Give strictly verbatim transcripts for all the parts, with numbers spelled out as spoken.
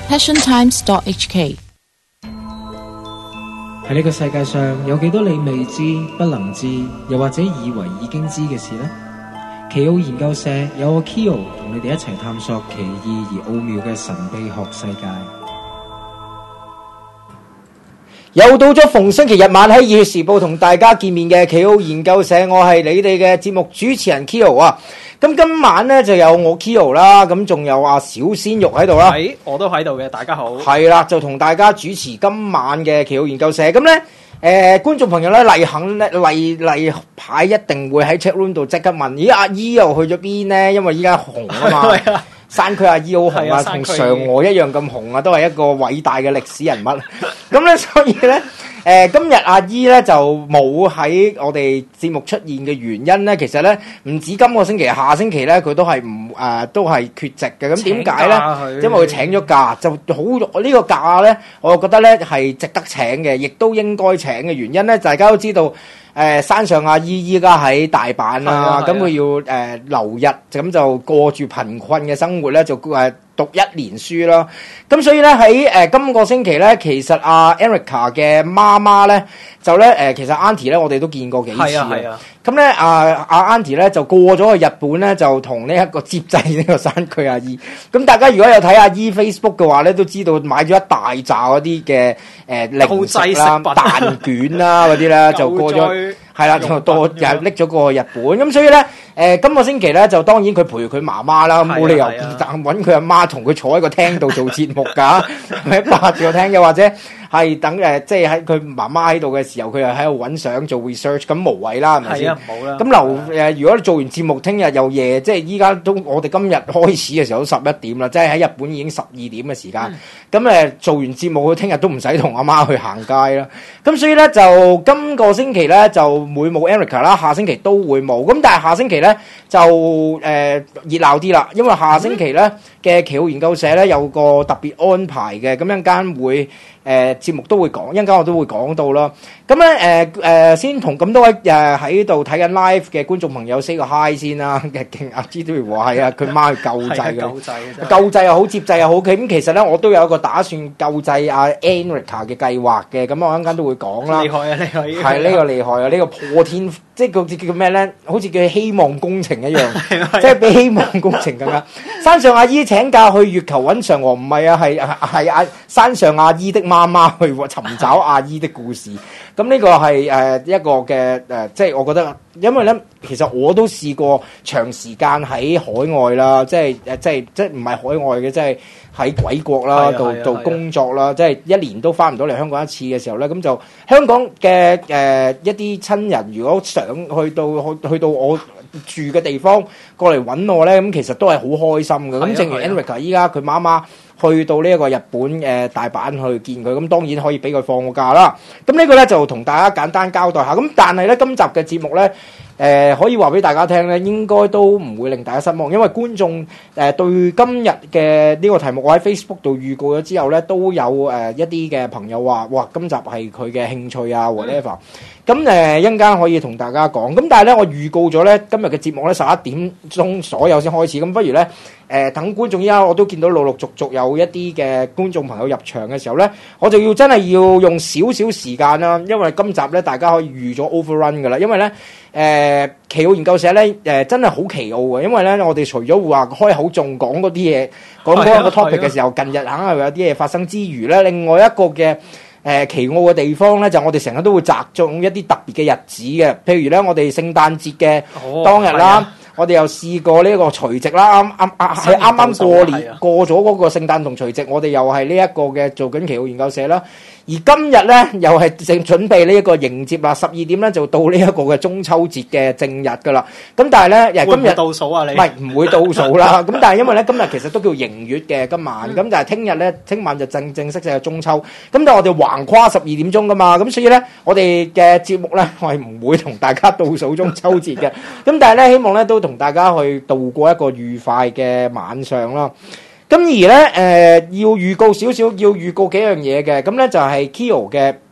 passion times dot h k。 喺呢個世界上有幾多你未知、不能知，又或者以為已經知嘅事呢？奇奧研究社有我 Keo 同你哋一齊探索奇異而奧妙嘅神秘學世界。 又到咗逢星期日晚喺《熱血時報》同大家見面嘅奇奧研究社，我係你哋嘅節目主持人 Keo 啊。咁今晚咧就有我 Keo 啦，咁仲有阿小鮮肉喺度啦。 係，我都喺度嘅，大家好。 係啦，就同大家主持今晚嘅奇奧研究社。咁咧，誒、呃，觀眾朋友咧，例行咧，例例牌一定會喺 chat room 度即刻問：咦，阿姨又去咗邊咧？因為依家紅啊嘛。山區阿姨好紅啊，同嫦娥一樣咁紅啊，都係一個偉大嘅歷史人物。咁咧，所以咧，誒、呃，今日阿姨咧就冇喺我哋節目出現嘅原因咧，其實咧唔止今個星期，下星期咧佢都係唔誒，都係缺席嘅。咁點解咧？因為佢請咗假，就好呢、這個假咧，我覺得咧係值得請嘅，亦都應該請嘅原因咧，大家都知道。誒、呃、山上阿姨依家喺大阪啦，咁佢、啊、要誒、呃、留日，咁就過住貧困嘅生活咧，就誒、呃、讀一年書啦。咁所以咧喺誒今個星期咧，其實阿、啊、Erica 嘅媽媽咧就咧誒、呃，其實 Auntie 咧我哋都見過幾次啊。咁咧啊阿 Auntie 咧就過咗去日本咧，就同呢一個接濟呢個山區阿姨。咁大家如果有睇阿姨 Facebook 嘅話咧，都知道買咗一大紮嗰啲嘅誒零食啦、蛋卷啦嗰啲啦，就過咗。係啦，就多又拎咗過去日本，咁所以咧，誒、呃、今個星期咧就當然佢陪佢媽媽啦，冇理由揾佢阿媽同佢坐喺個廳度做節目㗎，係咪霸住個廳？又或者係等誒，即係喺佢媽媽喺度嘅時候，佢又喺度揾相做 research，咁無謂啦，係咪先？冇啦。咁留誒，如果你做完節目，聽日又夜，即係依家都我哋今日開始嘅時候都十一點啦，即係喺日本已經十二點嘅時間。咁、嗯、誒做完節目，佢聽日都唔使同阿媽去行街啦。咁所以咧就今個星期咧就。會冇 Erica 啦，下星期都會冇。咁但係下星期咧就誒、呃、熱鬧啲啦，因為下星期咧嘅奇奧研究社咧有個特別安排嘅，咁一陣間會誒、呃、節目都會講，一陣間我都會講到啦。咁咧誒誒先同咁多位誒喺度睇緊 live 嘅觀眾朋友 say 個 hi 先啦。嘅勁阿 G 都話係啊，佢媽去救濟嘅，救濟救濟又好，接濟又好。咁其實咧我都有一個打算救濟阿 Erica 嘅計劃嘅，咁我一陣間都會講啦。厲害啊！厲害係呢個厲害啊！呢、呢個破天即係叫叫咩咧？好似叫希望工程一樣，即係比希望工程更加。山上阿姨請假去月球揾嫦娥，唔係啊，係係阿山上阿姨的媽媽去尋找阿姨的故事。咁呢個係誒一個嘅誒，即係我覺得，因為咧，其實我都試過長時間喺海外啦，即係誒，即係即係唔係海外嘅，即係喺鬼國啦度做工作啦，即係一年都翻唔到嚟香港一次嘅時候咧，咁就香港嘅誒、呃、一啲親人，如果想去到去去到我住嘅地方過嚟揾我咧，咁其實都係好開心嘅。咁正如 Erica 依家佢媽媽去到呢一個日本誒、呃、大阪去見佢，咁當然可以俾佢放個假啦。咁呢個咧就同大家簡單交代下。咁但係咧今集嘅節目咧，誒、呃、可以話俾大家聽咧，應該都唔會令大家失望，因為觀眾誒、呃、對今日嘅呢個題目，我喺 Facebook 度預告咗之後咧，都有誒、呃、一啲嘅朋友話：哇，今集係佢嘅興趣啊 whatever。咁誒一陣間可以同大家講。咁但係咧，我預告咗咧今日嘅節目咧十一點鐘左右先開始。咁不如咧誒、呃、等觀眾依家我都見到陸陸續續有一啲嘅觀眾朋友入場嘅時候咧，我就要真係要用少少時間啦，因為今集咧大家可以預咗 overrun 㗎啦，因為咧誒、呃、奇奧研究社咧誒、呃、真係好奇奧嘅，因為咧我哋除咗話開口仲講嗰啲嘢，講嗰個 topic 嘅時候，近日肯係有啲嘢發生之餘咧，另外一個嘅。誒、呃、奇奧嘅地方咧，就我哋成日都會擇中一啲特別嘅日子嘅，譬如咧，我哋聖誕節嘅當日啦，哦、我哋又試過呢個除夕啦，啱啱啱係啱啱過年過咗嗰個聖誕同除夕，我哋又係呢一個嘅做緊奇奧研究社啦。而今日咧，又係正準備呢一個迎接啦，十二點咧就到呢一個嘅中秋節嘅正日噶啦。咁但係咧，今日倒數啊，你唔係唔會倒數啦。咁但係因為咧，今日其實都叫迎月嘅今晚。咁、嗯、但係聽日咧，聽晚就正正式式嘅中秋。咁但係我哋橫跨十二點鐘噶嘛。咁所以咧，我哋嘅節目咧，我係唔會同大家倒數中秋節嘅。咁但係咧，希望咧都同大家去度過一個愉快嘅晚上啦。咁而咧，誒、呃、要預告少少，要預告幾樣嘢嘅，咁咧就係 Keo 嘅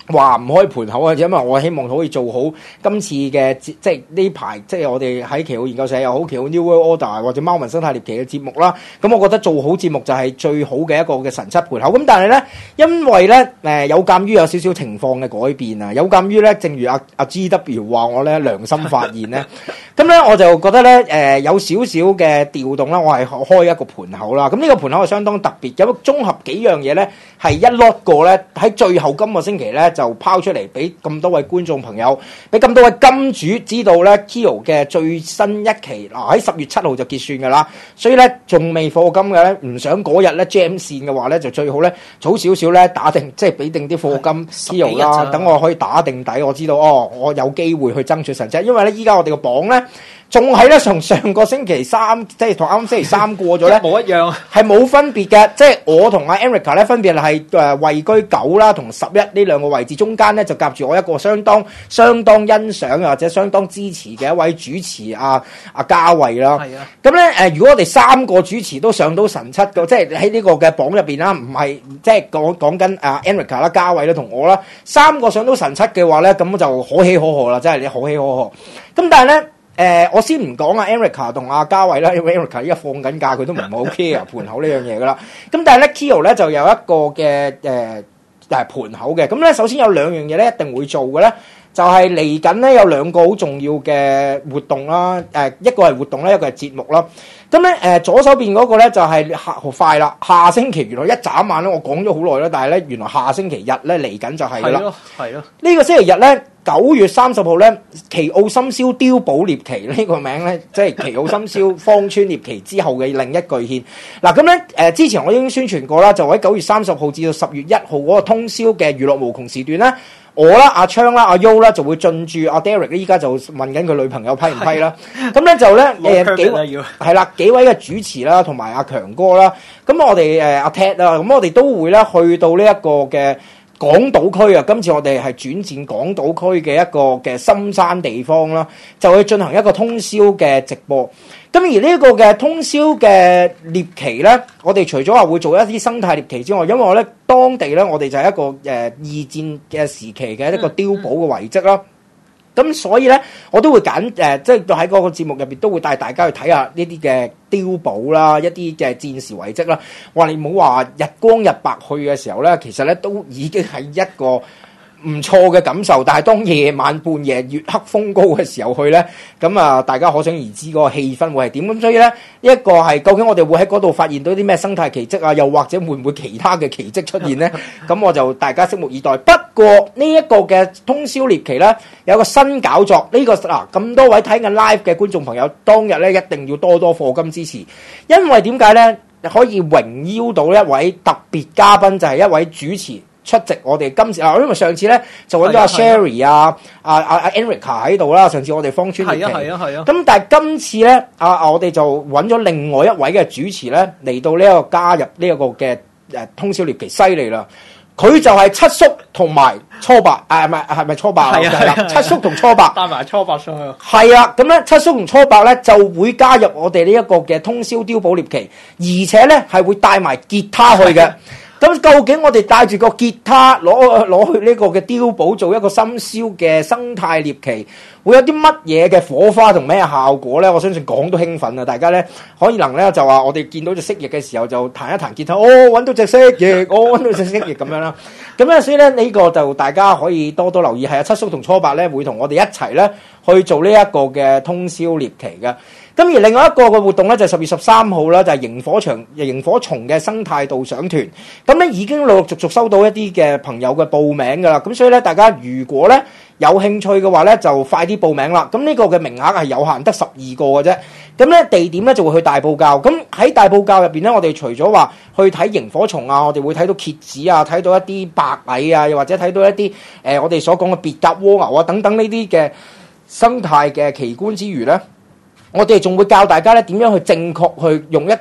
話唔開盤口啊，因為我希望可以做好今次嘅即係呢排，即係我哋喺奇奧研究社又好，奇奧 New World Order 或者貓文生態獵奇嘅節目啦。咁我覺得做好節目就係最好嘅一個嘅神七盤口。咁但係咧，因為咧誒、呃、有鑑於有少少情況嘅改變啊，有鑑於咧，正如阿阿 G W 話我咧良心發現咧，咁咧我就覺得咧誒、呃、有少少嘅調動啦，我係開一個盤口啦。咁呢個盤口係相當特別，有綜合幾樣嘢咧係一 lot 過咧喺最後今個星期咧。就拋出嚟俾咁多位觀眾朋友，俾咁多位金主知道咧 Kio 嘅最新一期嗱喺十月七號就結算㗎啦，所以咧仲未課金嘅咧，唔想嗰日咧 jam 線嘅話咧，就最好咧早少少咧打定，即係俾定啲課金 Kio 啦，等我可以打定底，我知道哦，我有機會去爭取神蹟，因為咧依家我哋個榜咧。仲係咧，從上個星期三，即係同啱星期三過咗咧， 冇一樣， 係冇分別嘅。即係我同阿 Erica 咧，分別係誒位居九啦，同十一呢兩個位置，中間咧就夾住我一個相當相當欣賞或者相當支持嘅一位主持阿阿嘉慧啦。係啊，咁咧誒，如果我哋三個主持都上到神七嘅，即係喺呢個嘅榜入邊啦，唔係即係講講緊阿 Erica 啦、嘉慧啦同我啦，三個上到神七嘅話咧，咁就可喜可賀啦，真係你可喜可賀。咁但係咧。誒、呃，我先唔講啊 Erica 同阿嘉慧啦，因為 Erica 依家放緊假，佢都唔係好 care 盤口呢樣嘢噶啦。咁但係咧 Kio 咧就有一個嘅誒誒盤口嘅。咁咧首先有兩樣嘢咧一定會做嘅咧，就係嚟緊咧有兩個好重要嘅活動啦。誒、呃，一個係活動咧，一個係節目啦。咁咧誒左手邊嗰個咧就係下好快啦，下星期原來一眨眼咧，我講咗好耐啦，但係咧原來下星期日咧嚟緊就係啦。係咯，係咯。呢個星期日咧。九月三十號咧，奇奧深宵碉堡獵奇呢個名咧，即係奇奧深宵芳村獵奇之後嘅另一巨獻。嗱咁咧，誒之前我已經宣傳過啦，就喺九月三十號至到十月一號嗰個通宵嘅娛樂無窮時段咧，我啦、阿昌啦、阿 U 啦就會進駐阿 Derek 依家就問緊佢女朋友批唔批啦。咁咧就咧誒幾位係啦，幾位嘅主持啦，同埋阿強哥啦。咁我哋誒阿 Ted 啦，咁我哋都會咧去到呢一個嘅。港島區啊，今次我哋係轉戰港島區嘅一個嘅深山地方啦，就去進行一個通宵嘅直播。咁而呢一個嘅通宵嘅獵奇咧，我哋除咗話會做一啲生態獵奇之外，因為我咧當地咧，我哋就係一個誒、呃、二戰嘅時期嘅一個碉堡嘅遺跡啦。咁、嗯、所以咧，我都會揀誒，即係喺嗰個節目入邊都會帶大家去睇下呢啲嘅碉堡啦，一啲嘅戰時遺跡啦。話你唔好話日光日白去嘅時候咧，其實咧都已經係一個唔錯嘅感受，但係當夜晚半夜月黑風高嘅時候去咧，咁啊大家可想而知嗰個氣氛會係點。咁所以咧，呢一個係究竟我哋會喺嗰度發現到啲咩生態奇蹟啊？又或者會唔會其他嘅奇蹟出現咧？咁我就大家拭目以待。不過呢一個嘅通宵獵奇咧，有個新搞作，呢、這個嗱咁多位睇緊 live 嘅觀眾朋友，當日咧一定要多多課金支持，因為點解咧？可以榮邀到一位特別嘉賓，就係、是、一位主持。出席我哋今次啊，因為上次咧就揾咗阿 Sherry 啊、阿阿阿 Erica 喺度啦。上次我哋芳村獵奇，係啊係啊係啊。咁但係今次咧，啊我哋就揾咗另外一位嘅主持咧嚟到呢一個加入呢一個嘅誒通宵獵奇，犀利啦！佢就係七叔同埋初八，誒唔係係咪初八？係啊係啦，七叔同初八帶埋初八上去。係啊，咁咧七叔同初八咧就會加入我哋呢一個嘅通宵碉堡獵奇，而且咧係會帶埋吉他去嘅。咁究竟我哋帶住個吉他攞攞去呢個嘅碉堡做一個深宵嘅生態獵奇，會有啲乜嘢嘅火花同咩效果咧？我相信講都興奮啊！大家咧可以能咧就話我哋見到隻蜥蜴嘅時候就彈一彈吉他，哦揾到隻蜥蜴，我揾到隻蜥蜴咁樣啦。咁咧所以咧呢個就大家可以多多留意，係啊七叔同初八咧會同我哋一齊咧去做呢一個嘅通宵獵奇嘅。咁而另外一個嘅活動咧就係十月十三號啦，就係螢火場螢火蟲嘅生態導賞團。咁咧已經陸陸續續收到一啲嘅朋友嘅報名噶啦，咁所以咧大家如果咧有興趣嘅話咧，就快啲報名啦。咁呢個嘅名額係有限，得十二個嘅啫。咁咧地點咧就會去大埔滘。咁喺大埔滘入邊咧，我哋除咗話去睇螢火蟲啊，我哋會睇到蠍子啊，睇到一啲白蟻啊，又或者睇到一啲誒、呃、我哋所講嘅別甲蝸牛啊等等呢啲嘅生態嘅奇觀之餘咧。我哋仲會教大家咧點樣去正確去用一個誒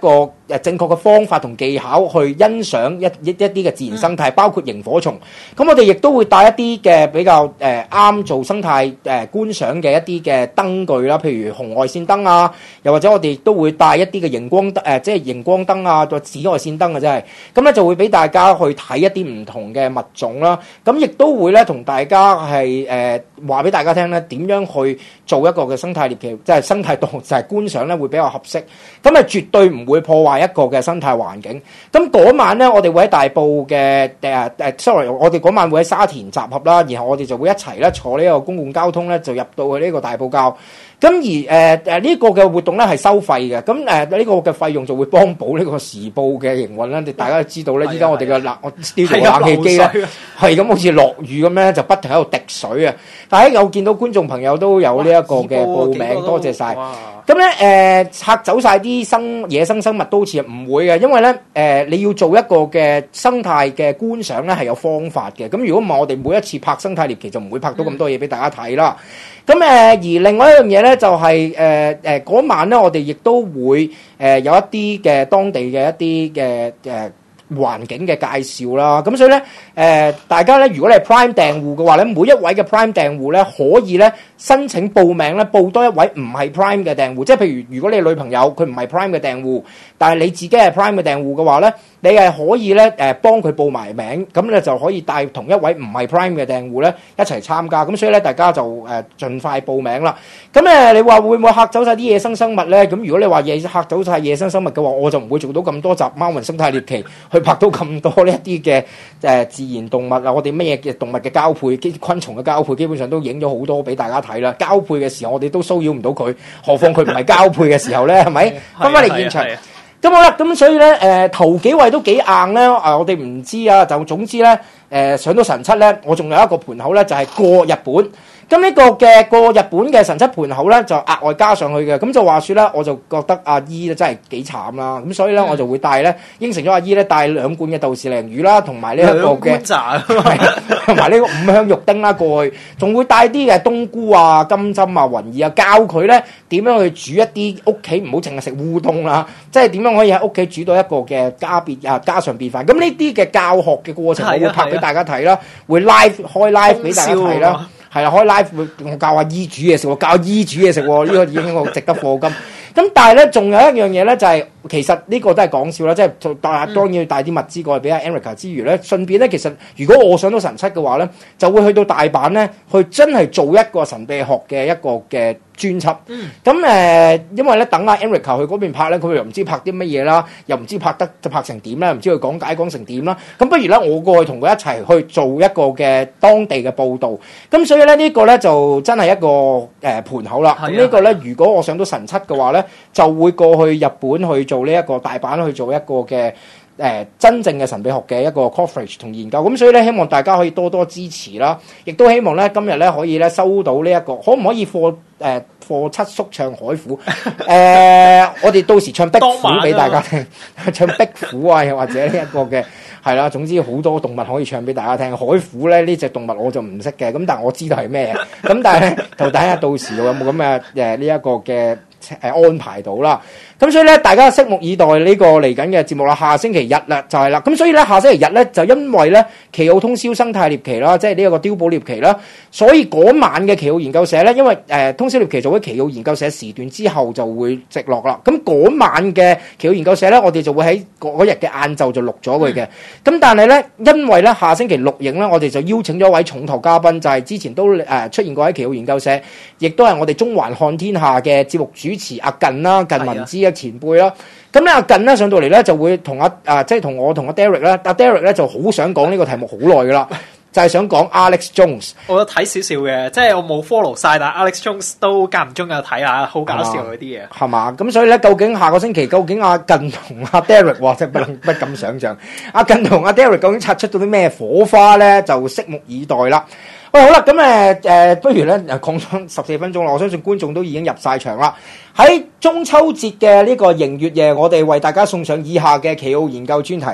誒正確嘅方法同技巧去欣賞一一一啲嘅自然生態，包括螢火蟲。咁我哋亦都會帶一啲嘅比較誒啱、呃、做生態誒、呃、觀賞嘅一啲嘅燈具啦，譬如紅外線燈啊，又或者我哋亦都會帶一啲嘅熒光燈誒、呃，即係熒光燈啊，或紫外線燈啊，真係咁咧就會俾大家去睇一啲唔同嘅物種啦。咁亦都會咧同大家係誒話俾大家聽咧點樣去做一個嘅生態獵奇，即係生態動物就係觀賞咧會比較合適。咁啊絕對唔會破壞一個嘅生態環境。咁嗰晚咧，我哋會喺大埔嘅誒誒，sorry，我哋嗰晚會喺沙田集合啦，然後我哋就會一齊咧坐呢個公共交通咧，就入到去呢個大埔滘。咁而誒誒呢個嘅活動咧係收費嘅，咁誒呢個嘅費用就會幫補呢個時報嘅營運啦。大家都知道咧，依家我哋嘅冷我呢度冷氣機咧係咁好似落雨咁咧，就不停喺度滴水啊！但係有見到觀眾朋友都有呢一個嘅報名，多謝晒。咁咧誒拆走晒啲生野生生物都好似唔會嘅，因為咧誒、呃、你要做一個嘅生態嘅觀賞咧係有方法嘅。咁如果唔係我哋每一次拍生態獵奇就唔會拍到咁多嘢俾大家睇啦。咁誒、呃、而另外一樣嘢咧就係誒誒嗰晚咧我哋亦都會誒、呃、有一啲嘅當地嘅一啲嘅誒環境嘅介紹啦。咁所以咧誒、呃、大家咧如果你係 Prime 訂戶嘅話咧，每一位嘅 Prime 訂戶咧可以咧申請報名咧報多一位唔係 Prime 嘅訂戶，即係譬如如果你女朋友佢唔係 Prime 嘅訂戶，但係你自己係 Prime 嘅訂戶嘅話咧，你係可以咧誒幫佢報埋名，咁咧就可以帶同一位唔係 Prime 嘅訂戶咧一齊參加。咁所以咧大家就誒盡快報名啦。咁誒你話會唔會嚇走晒啲野生生物咧？咁如果你話野嚇走晒野生生物嘅話，我就唔會做到咁多集貓雲生態獵奇去拍到咁多呢一啲嘅誒自然動物啊，我哋乜嘢嘅動物嘅交配，啲昆蟲嘅交配，基本上都影咗好多俾大家睇啦。交配嘅時候我哋都騷擾唔到佢，何況佢唔係交配嘅時候咧，係咪？翻返嚟現場。咁好啦，咁所以咧，誒、呃、頭幾位都幾硬咧，啊我哋唔知啊，就總之咧，誒、呃、上到神七咧，我仲有一個盤口咧，就係、是、過日本。咁呢個嘅過日本嘅神七盤口咧，就額外加上去嘅。咁就話説咧，我就覺得阿姨咧真係幾慘啦。咁所以咧，我就會帶咧應承咗阿姨咧帶兩罐嘅豆豉鯪魚啦，同埋呢一個嘅同埋呢個五香肉丁啦過去，仲會帶啲嘅冬菇啊、金針啊、雲耳啊，教佢咧點樣去煮一啲屋企唔好淨係食烏冬啦，即係點樣可以喺屋企煮到一個嘅家別啊家常便飯。咁呢啲嘅教學嘅過程，我會拍俾大家睇啦，會 live 開 live 俾大家睇啦。係啦，開 live 我教阿姨煮嘢食喎，教阿姨煮嘢食喎，呢個已經好值得課金。咁但係咧，仲有一樣嘢咧，就係、是、其實呢個都係講笑啦，即係帶當然要帶啲物資過去俾阿 Erica 之餘咧，順便咧，其實如果我上到神七嘅話咧，就會去到大阪咧，去真係做一個神秘學嘅一個嘅專輯。咁誒、嗯呃，因為咧等阿 Erica 去嗰邊拍咧，佢又唔知拍啲乜嘢啦，又唔知拍得就拍成點啦，唔知佢講解講成點啦。咁不如咧，我過去同佢一齊去做一個嘅當地嘅報導。咁所以咧，呢、這個咧就真係一個誒、呃、盤口啦。咁、啊、呢個咧，如果我上到神七嘅話咧，就會過去日本去做呢一個大阪去做一個嘅誒、呃、真正嘅神秘學嘅一個 coverage 同研究。咁所以咧，希望大家可以多多支持啦，亦都希望咧今日咧可以咧收到呢、這、一個，可唔可以課誒課七叔唱海虎？誒、呃，我哋到時唱壁虎俾大家聽，唱壁虎啊，又或者呢一個嘅。係啦，總之好多動物可以唱俾大家聽。海虎咧呢隻動物我就唔識嘅，咁但係我知道係咩。咁但係咧就睇下到時有冇咁嘅誒呢一個嘅誒安排到啦。咁所以咧，大家拭目以待呢個嚟緊嘅節目啦。下星期日啦，就係啦。咁所以咧，下星期日咧就因為咧奇奧通宵生態獵奇啦，即係呢一個碉堡獵奇啦。所以嗰晚嘅奇奧研究社咧，因為誒、呃、通宵獵奇做咗奇奧研究社時段之後就會直落啦。咁嗰晚嘅奇奧研究社咧，我哋就會喺嗰日嘅晏晝就錄咗佢嘅。咁、嗯、但係咧，因為咧下星期錄影咧，我哋就邀請咗一位重頭嘉賓，就係、是、之前都誒、呃、出現過喺奇奧研究社，亦都係我哋中環看天下嘅節目主持阿近啦，近文之嘅前輩啦。咁咧阿近咧上到嚟咧就會同阿啊即係同我同阿 Derek 咧，阿 Derek 咧就好想講呢個題目好耐噶啦，就係想講 Alex Jones。 我有睇少少嘅，即係我冇 follow 晒，但係 Alex Jones 都間唔中有睇下，好搞笑嗰啲嘢。係嘛？ 咁所以咧，究竟下個星期究竟阿近同阿 Derek 哇，真係不能不敢想像，阿近同阿 Derek 究竟擦出到啲咩火花咧？就拭目以待啦。喂，好啦，咁誒誒，不如咧誒講咗十四分鐘啦，我相信觀眾都已經入晒場啦。喺中秋節嘅呢個迎月夜，我哋為大家送上以下嘅奇奧研究專題。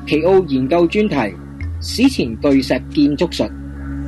奇奧研究專題史前巨石建築術。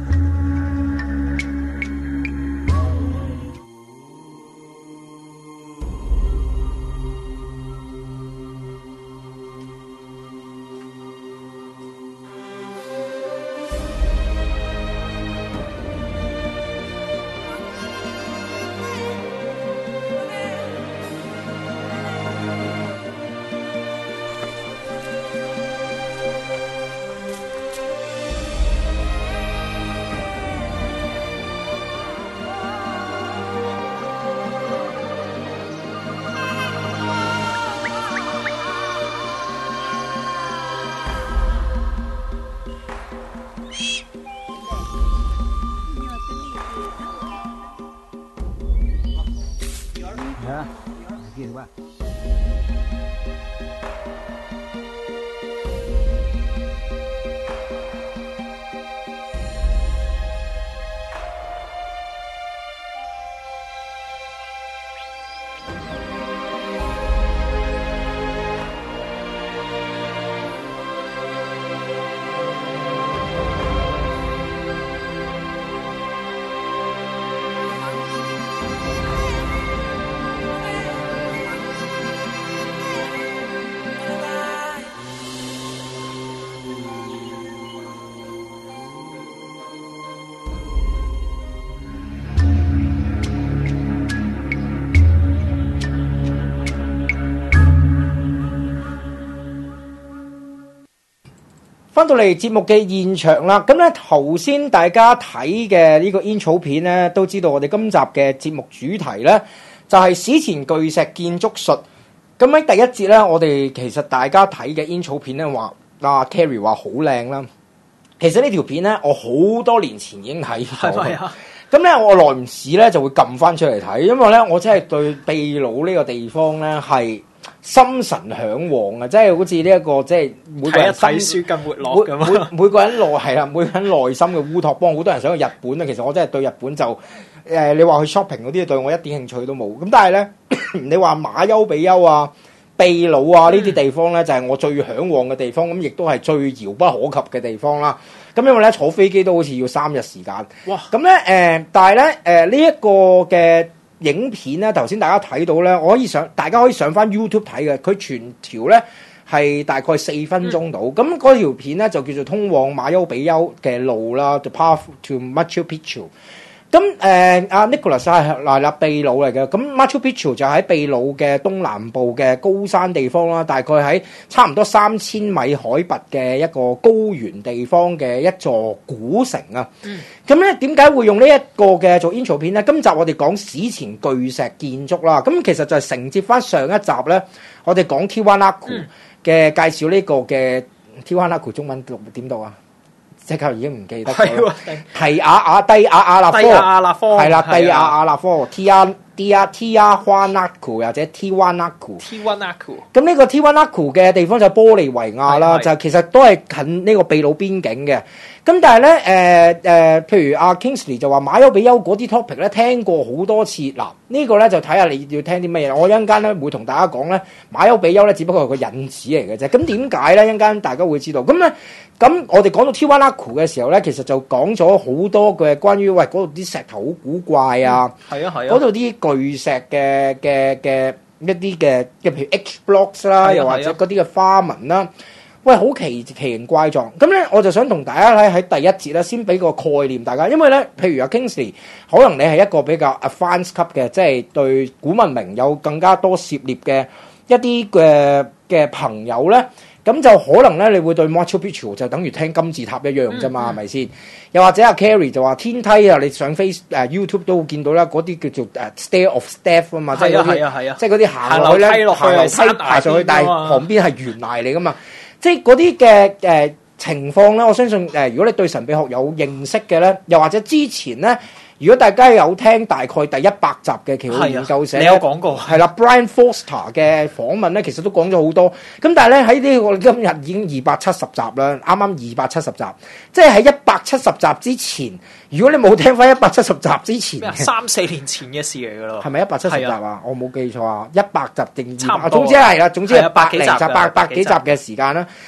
翻到嚟節目嘅現場啦，咁咧頭先大家睇嘅呢個煙草片咧，都知道我哋今集嘅節目主題咧就係史前巨石建築術。咁喺第一節咧，我哋其實大家睇嘅煙草片咧話，阿 Carrie 話好靚啦。其實呢條片咧，我好多年前已經睇過。係咪啊？咁咧，我耐唔時咧就會撳翻出嚟睇，因為咧我真係對秘魯呢個地方咧係心神向往啊！即係好似呢一個即係每個人睇書更活絡咁啊！每每個人內係啦，每個人內心嘅烏托邦，好多人想去日本啊！其實我真係對日本就誒、呃，你話去 shopping 嗰啲對我一點興趣都冇。咁但係咧，你話馬丘比丘啊、秘魯啊呢啲地方咧，就係、是、我最向往嘅地方，咁亦都係最遙不可及嘅地方啦。咁因為咧坐飛機都好似要三日時間。哇！咁咧誒，但係咧誒呢一、呃這個嘅影片咧，頭先大家睇到咧，我可以上，大家可以上翻 YouTube 睇嘅，佢全條咧係大概四分鐘到。咁嗰、嗯、條片咧就叫做通往馬丘比丘嘅路啦 ，The Path to Machu Picchu。咁誒阿 Nicholas 係嗱嗱秘魯嚟嘅，咁 Machu Picchu 就喺秘魯嘅東南部嘅高山地方啦，大概喺差唔多三千米海拔嘅一個高原地方嘅一座古城啊。咁咧點解會用呢一個嘅做 intro 片咧？今集我哋講史前巨石建築啦，咁其實就係承接翻上一集咧，我哋講 Tiwanaku 嘅介紹呢個嘅 Tiwanaku 中文讀點讀啊？即刻已經唔記得咗。提亞亞低亞亞納科， 蒂亞亞納科係啦，蒂亞亞納科 ，Tia Tia Tiwanaku 或者 Tiwanaku。Tiwanaku。咁呢個 Tiwanaku 嘅地方就係玻利維亞啦，就其實都係近呢個秘魯邊境嘅。咁但係咧，誒、呃、誒、呃，譬如阿 Kingsley 就話馬丘比丘嗰啲 topic 咧，聽過好多次。嗱，這個、呢個咧就睇下你要聽啲乜嘢。我一陣間咧會同大家講咧，馬丘比丘咧只不過係個引子嚟嘅啫。咁點解咧？一陣間大家會知道。咁咧，咁我哋講到 Tiwanaku 嘅時候咧，其實就講咗好多嘅關於喂嗰度啲石頭好古怪啊，係啊係啊，嗰度啲巨石嘅嘅嘅一啲嘅嘅譬如 H blocks 啦，又或者嗰啲嘅花紋啦。喂，好奇奇形怪狀，咁咧我就想同大家咧喺第一節咧先俾個概念大家，因為咧譬如阿 Kingsley，可能你係一個比較 advanced 級嘅，即係對古文明有更加多涉獵嘅一啲嘅嘅朋友咧，咁就可能咧你會對 Machu Picchu 就等於聽金字塔一樣啫嘛，係咪先？又或者阿 Carrie 就話天梯啊，你上 Face 誒 YouTube 都會見到啦，嗰啲叫做誒 Stair of Death 啊嘛，即係嗰啲，即係嗰啲行落去咧，行樓梯爬上去，但係旁邊係懸崖嚟噶嘛。即係嗰啲嘅誒情況咧，我相信誒、呃，如果你對神秘學有認識嘅咧，又或者之前咧，如果大家有聽大概第一百集嘅奇奧研究社，你有講過係啦 ，Brian Foster 嘅訪問咧，其實都講咗好多。咁但係咧喺呢個今日已經二百七十集啦，啱啱二百七十集，即係喺一百七十集之前，如果你冇聽翻一百七十集之前， 三四年前嘅事嚟噶咯， 係咪一百七十集啊？我冇記錯啊，一百集定二百，總之係啦，總之係百零集、百百幾集嘅時間啦。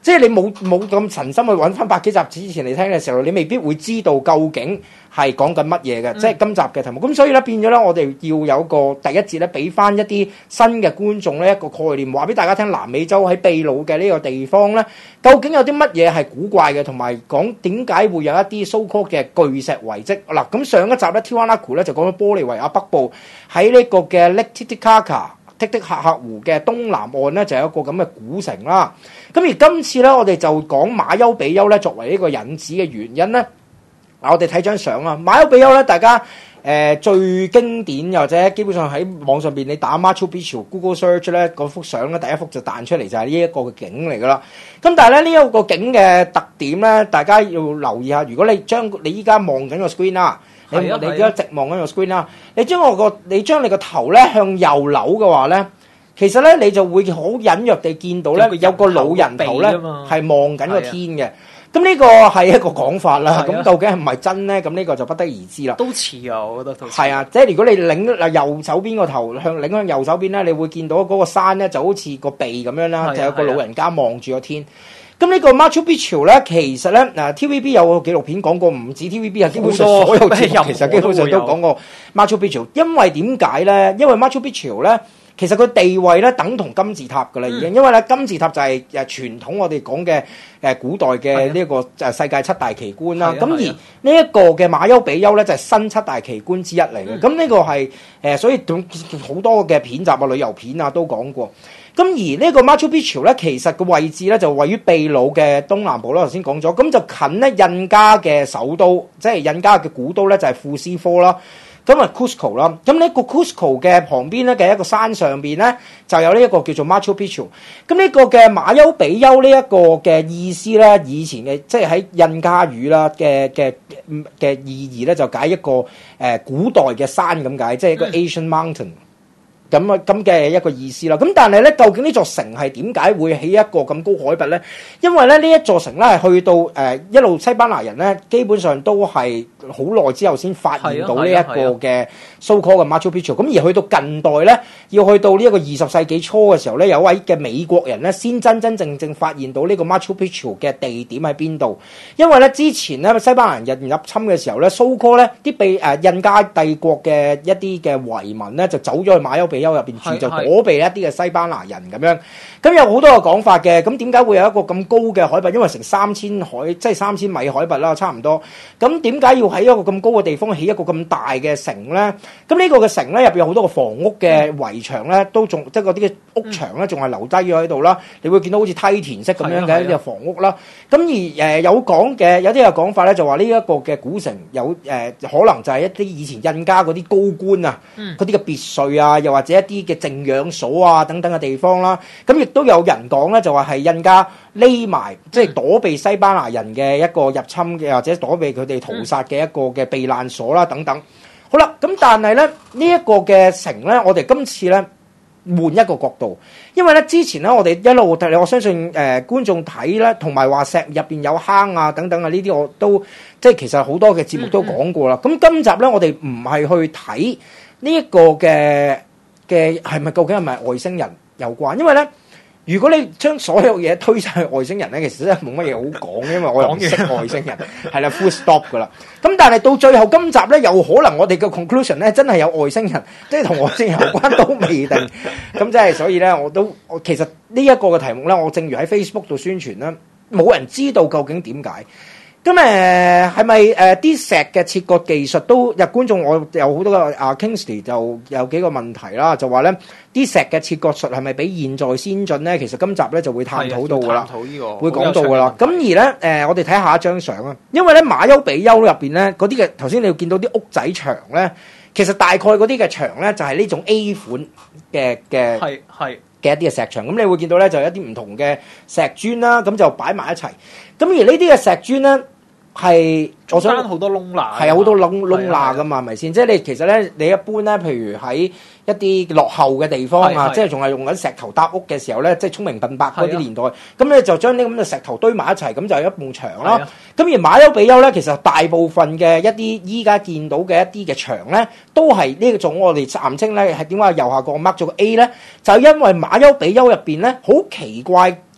即係你冇冇咁陳心去揾翻百幾集之前嚟聽嘅時候，你未必會知道究竟係講緊乜嘢嘅，嗯、即係今集嘅題目。咁所以咧變咗咧，我哋要有個第一節咧，俾翻一啲新嘅觀眾咧一個概念，話俾大家聽南美洲喺秘魯嘅呢個地方咧，究竟有啲乜嘢係古怪嘅，同埋講點解會有一啲 so called 嘅巨石遺跡。嗱，咁上一集咧 Tiwanaku 咧就講咗玻利維亞北部喺呢個嘅 Lake Titicaca。的的喀喀湖嘅東南岸咧就有一個咁嘅古城啦，咁而今次咧我哋就講馬丘比丘咧作為呢個引子嘅原因咧，嗱我哋睇張相啊，馬丘比丘咧大家誒、呃、最經典或者基本上喺網上邊你打 Machu Picchu Google Search 咧嗰幅相咧第一幅就彈出嚟就係呢一個嘅景嚟噶啦，咁但係咧呢一個景嘅特點咧，大家要留意下，如果你將你依家望緊個 screen 啦。你你而家直望緊個 screen 啦，你將我個你將你個頭咧向右扭嘅話咧，其實咧你就會好隱約地見到咧有個老人頭咧係望緊個天嘅。咁呢個係一個講法啦。咁究竟係唔係真咧？咁呢個就不得而知啦。 都似啊，我覺得都似。係啊，即係如果你擰嗱右手邊個頭向擰向右手邊咧，你會見到嗰個山咧就好似個鼻咁樣啦，就有個老人家望住個天。咁呢個 Machu Picchu 咧，其實咧，嗱 T V B 有個紀錄片講過，唔止 T V B 啊，基本上所有節目其實基本上都講過 Machu Picchu。因為點解咧？因為 Machu Picchu 咧，其實佢地位咧等同金字塔噶啦，已經、嗯。因為咧金字塔就係誒傳統我哋講嘅誒古代嘅呢一個誒世界七大奇觀啦。咁、啊、而呢一個嘅馬丘比丘咧就係新七大奇觀之一嚟嘅。咁呢、嗯、個係誒，所以好多嘅片集啊、旅遊片啊都講過。咁而呢個 Machu Picchu 咧，其實個位置咧就位於秘魯嘅東南部啦。頭先講咗，咁就近咧印加嘅首都，即係印加嘅古都咧就係庫斯科啦。咁啊 Cusco 啦，咁呢個 Cusco 嘅旁邊咧嘅一個山上邊咧就有呢一個叫做 Machu Picchu。咁呢個嘅馬丘比丘呢一個嘅意思咧，以前嘅即係喺印加語啦嘅嘅嘅意義咧，就解一個誒、呃、古代嘅山咁解，即係一個 Asian Mountain。咁啊咁嘅一個意思啦，咁但係咧，究竟呢座城係點解會起一個咁高海拔咧？因為咧呢一座城咧係去到誒、呃、一路西班牙人咧，基本上都係好耐之後先發現到呢一個嘅 so called 嘅 Machu Picchu。咁而去到近代咧，要去到呢一個二十世紀初嘅時候咧，有位嘅美國人咧先真真正正發現到呢個 Machu Picchu 嘅地點喺邊度。因為咧之前咧西班牙人入侵嘅時候咧 so called 咧啲被誒印加帝國嘅一啲嘅遺民咧就走咗去馬丘比丘入邊住，就躲避一啲嘅西班牙人咁樣。咁有好多個講法嘅。咁點解會有一個咁高嘅海拔？因為成三千海，即係三千米海拔啦，差唔多。咁點解要喺一個咁高嘅地方起一個咁大嘅城咧？咁呢個嘅城咧入邊有好多個房屋嘅圍牆咧，都仲即係嗰啲嘅屋牆咧，仲係留低咗喺度啦。你會見到好似梯田式咁樣嘅一啲房屋啦。咁而誒、呃、有講嘅，有啲嘅講法咧，就話呢一個嘅古城有誒、呃、可能就係一啲以前印加嗰啲高官啊，嗰啲嘅別墅啊，又或者一啲嘅靜養所啊等等嘅地方啦。咁亦都有人講咧，就話係印加匿埋，即係躲避西班牙人嘅一個入侵嘅，或者躲避佢哋屠殺嘅一個嘅避難所啦等等。好啦，咁但係咧呢一個嘅城咧，我哋今次咧換一個角度，因為咧之前咧我哋一路睇，我相信誒、呃、觀眾睇咧，同埋話石入邊有坑啊等等啊呢啲，我都即係其實好多嘅節目都講過啦。咁、嗯嗯、今集咧我哋唔係去睇呢一個嘅嘅係咪究竟係咪外星人有關？因為咧，如果你將所有嘢推晒去外星人咧，其實真係冇乜嘢好講，因為我又唔識外星人，係啦，full stop 噶啦。咁但係到最後今集咧，有可能我哋嘅 conclusion 咧，真係有外星人，即係同外星人有關都未定。咁即係所以咧，我都我其實呢一個嘅題目咧，我正如喺 Facebook 度宣傳啦，冇人知道究竟點解。咁誒係咪誒啲石嘅切割技術都有觀眾？我有好多個啊 Kingsley 就有幾個問題啦，就話咧啲石嘅切割術係咪比現在先進咧？其實今集咧就會探討到噶啦，探討呢個會講到噶啦。咁而咧誒、呃，我哋睇下一張相啊，因為咧馬丘比丘入邊咧嗰啲嘅頭先你要見到啲屋仔牆咧，其實大概嗰啲嘅牆咧就係、是、呢種 A 款嘅嘅係係嘅一啲嘅石牆。咁你會見到咧就有一啲唔同嘅石磚啦，咁就擺埋一齊。咁而呢啲嘅石磚咧。係，我想好多窿罅，係有好多窿窿罅噶嘛，係咪先？即係你其實咧，你一般咧，譬如喺一啲落後嘅地方啊，即係仲係用緊石頭搭屋嘅時候咧，即係聰明笨伯嗰啲年代，咁咧就將啲咁嘅石頭堆埋一齊，咁就有一埲牆啦。咁而馬丘比丘咧，其實大部分嘅一啲依家見到嘅一啲嘅牆咧，都係呢種我哋暫稱咧係點解右下角 mark 咗個 A 咧？就因為馬丘比丘入邊咧好奇怪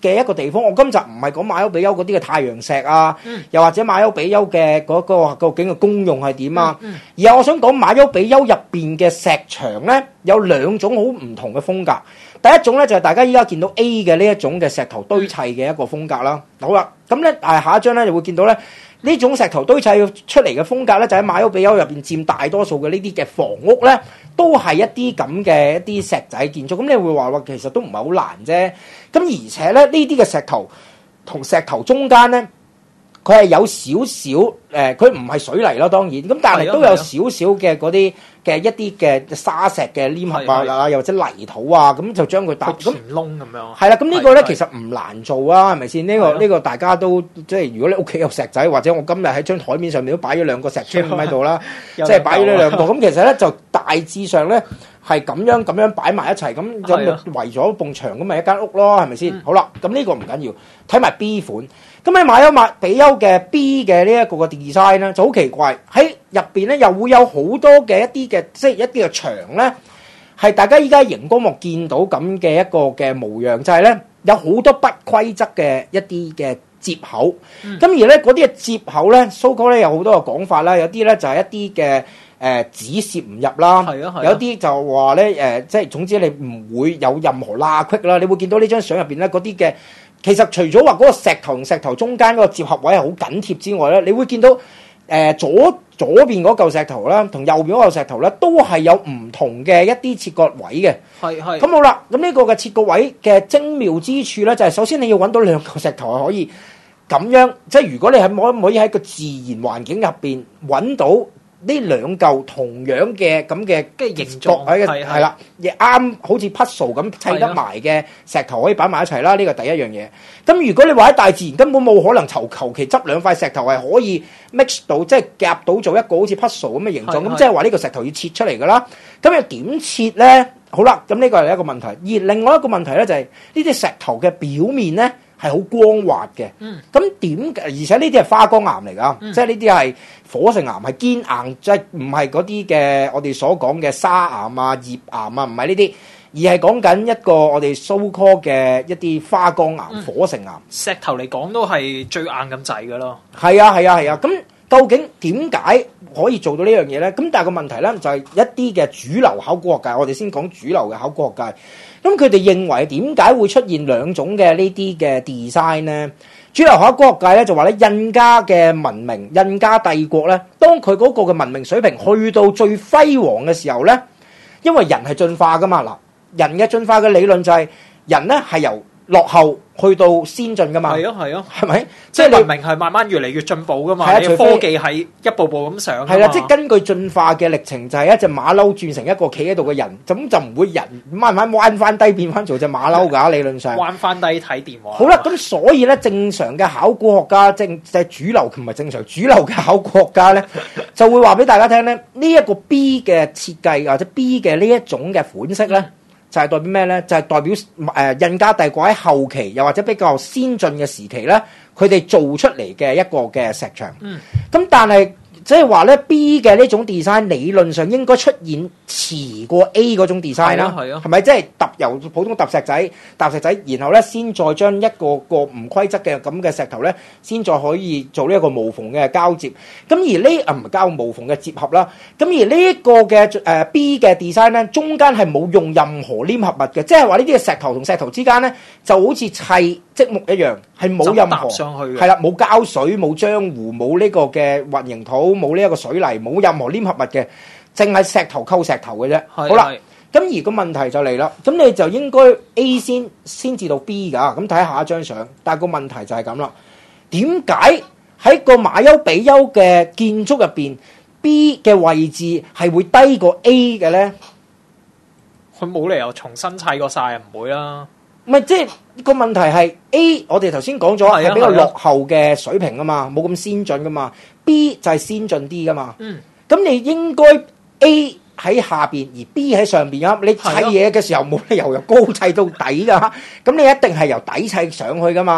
嘅一個地方。我今集唔係講馬丘比丘嗰啲嘅太陽石啊， 嗯、 又或者馬丘比丘嘅嗰個究竟嘅功用係點啊？ 嗯嗯、 而係我想講馬丘比丘入邊嘅石牆咧，有兩種好唔同嘅風格。第一種咧就係、是、大家依家見到 A 嘅呢一種嘅石頭堆砌嘅一個風格啦。好啦，咁咧但係下一張咧就會見到咧。呢種石頭堆砌出嚟嘅風格咧，就喺馬丘比丘入邊佔大多數嘅呢啲嘅房屋咧，都係一啲咁嘅一啲石仔建築。咁你會話話其實都唔係好難啫。咁而且咧，呢啲嘅石頭同石頭中間咧，佢係有少少誒，佢唔係水泥咯，當然。咁但係都有少少嘅嗰啲嘅一啲嘅沙石嘅黏合啊，又或者泥土啊，咁就將佢搭咁窿咁樣。 係啦，咁呢個咧其實唔難做啊，係咪先？呢個呢個大家都即係如果你屋企有石仔，或者我今日喺張台面上面都擺咗兩個石磚喺度啦，即係擺咗呢兩個。咁其實咧就大致上咧係咁樣咁樣擺埋一齊，咁咁就圍咗埲牆咁咪一間屋咯，係咪先？好啦，咁呢個唔緊要，睇埋 B 款。咁喺馬丘比丘嘅 B 嘅呢一個嘅 design 咧就好奇怪，喺入邊咧又會有好多嘅一啲嘅即係一啲嘅牆咧，係大家依家熒光幕見到咁嘅一個嘅模樣，就係咧有好多不規則嘅一啲嘅接口。咁、嗯、而咧嗰啲嘅接口咧 so called 咧有好多個講法啦，有啲咧就係一啲嘅誒紙攝唔入啦，係啊係啊，有啲就話咧誒即係總之你唔會有任何罅隙啦。你會見到呢張相入邊咧嗰啲嘅。其實除咗話嗰個石頭同石頭中間嗰個接合位係好緊貼之外咧，你會見到誒、呃、左左邊嗰嚿石頭啦，同右邊嗰嚿石頭咧，都係有唔同嘅一啲切割位嘅。係係。咁好啦，咁呢個嘅切割位嘅精妙之處咧，就係、是、首先你要揾到兩嚿石頭係可以咁樣，即係如果你係可唔可以喺個自然環境入邊揾到呢兩嚿同樣嘅咁嘅形狀喺嘅係啦，亦啱好似 puzzle 咁砌得埋嘅石頭可以擺埋一齊啦。呢個第一樣嘢。咁如果你話喺大自然根本冇可能求求其執兩塊石頭係可以 mix 到，即係夾到做一個好似 puzzle 咁嘅形狀，咁即係話呢個石頭要切出嚟㗎啦。咁又點切咧？好啦，咁呢個係一個問題。而另外一個問題咧就係呢啲石頭嘅表面咧係好光滑嘅。嗯。咁點？而且呢啲係花崗岩嚟㗎，嗯、即係呢啲係火成岩，係堅硬，即係唔係嗰啲嘅我哋所講嘅沙岩啊、頁岩啊，唔係呢啲，而係講緊一個我哋 so call 嘅一啲花崗岩、嗯、火成岩。石頭嚟講都係最硬咁滯㗎咯。係啊，係啊，係啊。咁究竟點解可以做到呢樣嘢咧？咁但係個問題咧就係一啲嘅主流考古學界，我哋先講主流嘅考古學界。咁佢哋認為點解會出現兩種嘅呢啲嘅 design 咧？主流考古學界咧就話咧，印加嘅文明、印加帝國咧，當佢嗰個嘅文明水平去到最輝煌嘅時候咧，因為人係進化噶嘛，嗱，人嘅進化嘅理論就係人咧係由落後去到先進噶嘛，係啊係啊，係咪？即係文明係慢慢越嚟越進步噶嘛，係啊，除非科技係一步步咁上。係啦，即係根據進化嘅歷程，就係一隻馬騮轉成一個企喺度嘅人，咁就唔會人慢慢彎翻低變翻做隻馬騮㗎，理論上。彎翻低睇電話。好啦，咁所以咧，正常嘅考古學家，正即係主流，唔係正常主流嘅考古學家咧，就會話俾大家聽咧，呢一個 B 嘅設計或者 B 嘅呢一種嘅款式咧。就係代表咩咧？就係、是、代表誒、呃、印加帝國喺後期，又或者比較先進嘅時期咧，佢哋做出嚟嘅一個嘅石牆。嗯。咁但係即係話咧 ，B 嘅呢種 design 理論上應該出現遲過 A 嗰種 design 啦。係啊。係咪即係揼由普通揼石仔、揼石仔，然後咧先再將一個個唔規則嘅咁嘅石頭咧，先再可以做呢一個無縫嘅交接。咁而呢啊唔係交無縫嘅接合啦。咁而呢一個嘅誒、呃、B 嘅 design 咧，中間係冇用任何黏合物嘅，即係話呢啲嘅石頭同石頭之間咧，就好似砌積木一樣，係冇任何上去嘅，係啦，冇膠水、冇漿糊、冇呢個嘅混凝土、冇呢一個水泥、冇任何黏合物嘅，淨係石頭溝石頭嘅啫。好啦，咁而個問題就嚟啦，咁你就應該 A 先先至到 B 㗎，咁睇下一張相。但係個問題就係咁啦，點解喺個馬丘比丘嘅建築入邊 B 嘅位置係會低過 A 嘅咧？佢冇理由重新砌過晒，唔會啦。唔係，即係個問題係 A， 我哋頭先講咗係比較落後嘅水平啊嘛，冇咁先進噶嘛。B 就係先進啲噶嘛。嗯。咁你應該 A 喺下邊，而 B 喺上邊啊。你砌嘢嘅時候冇理由由高砌到底噶，咁你一定係由底砌上去噶嘛。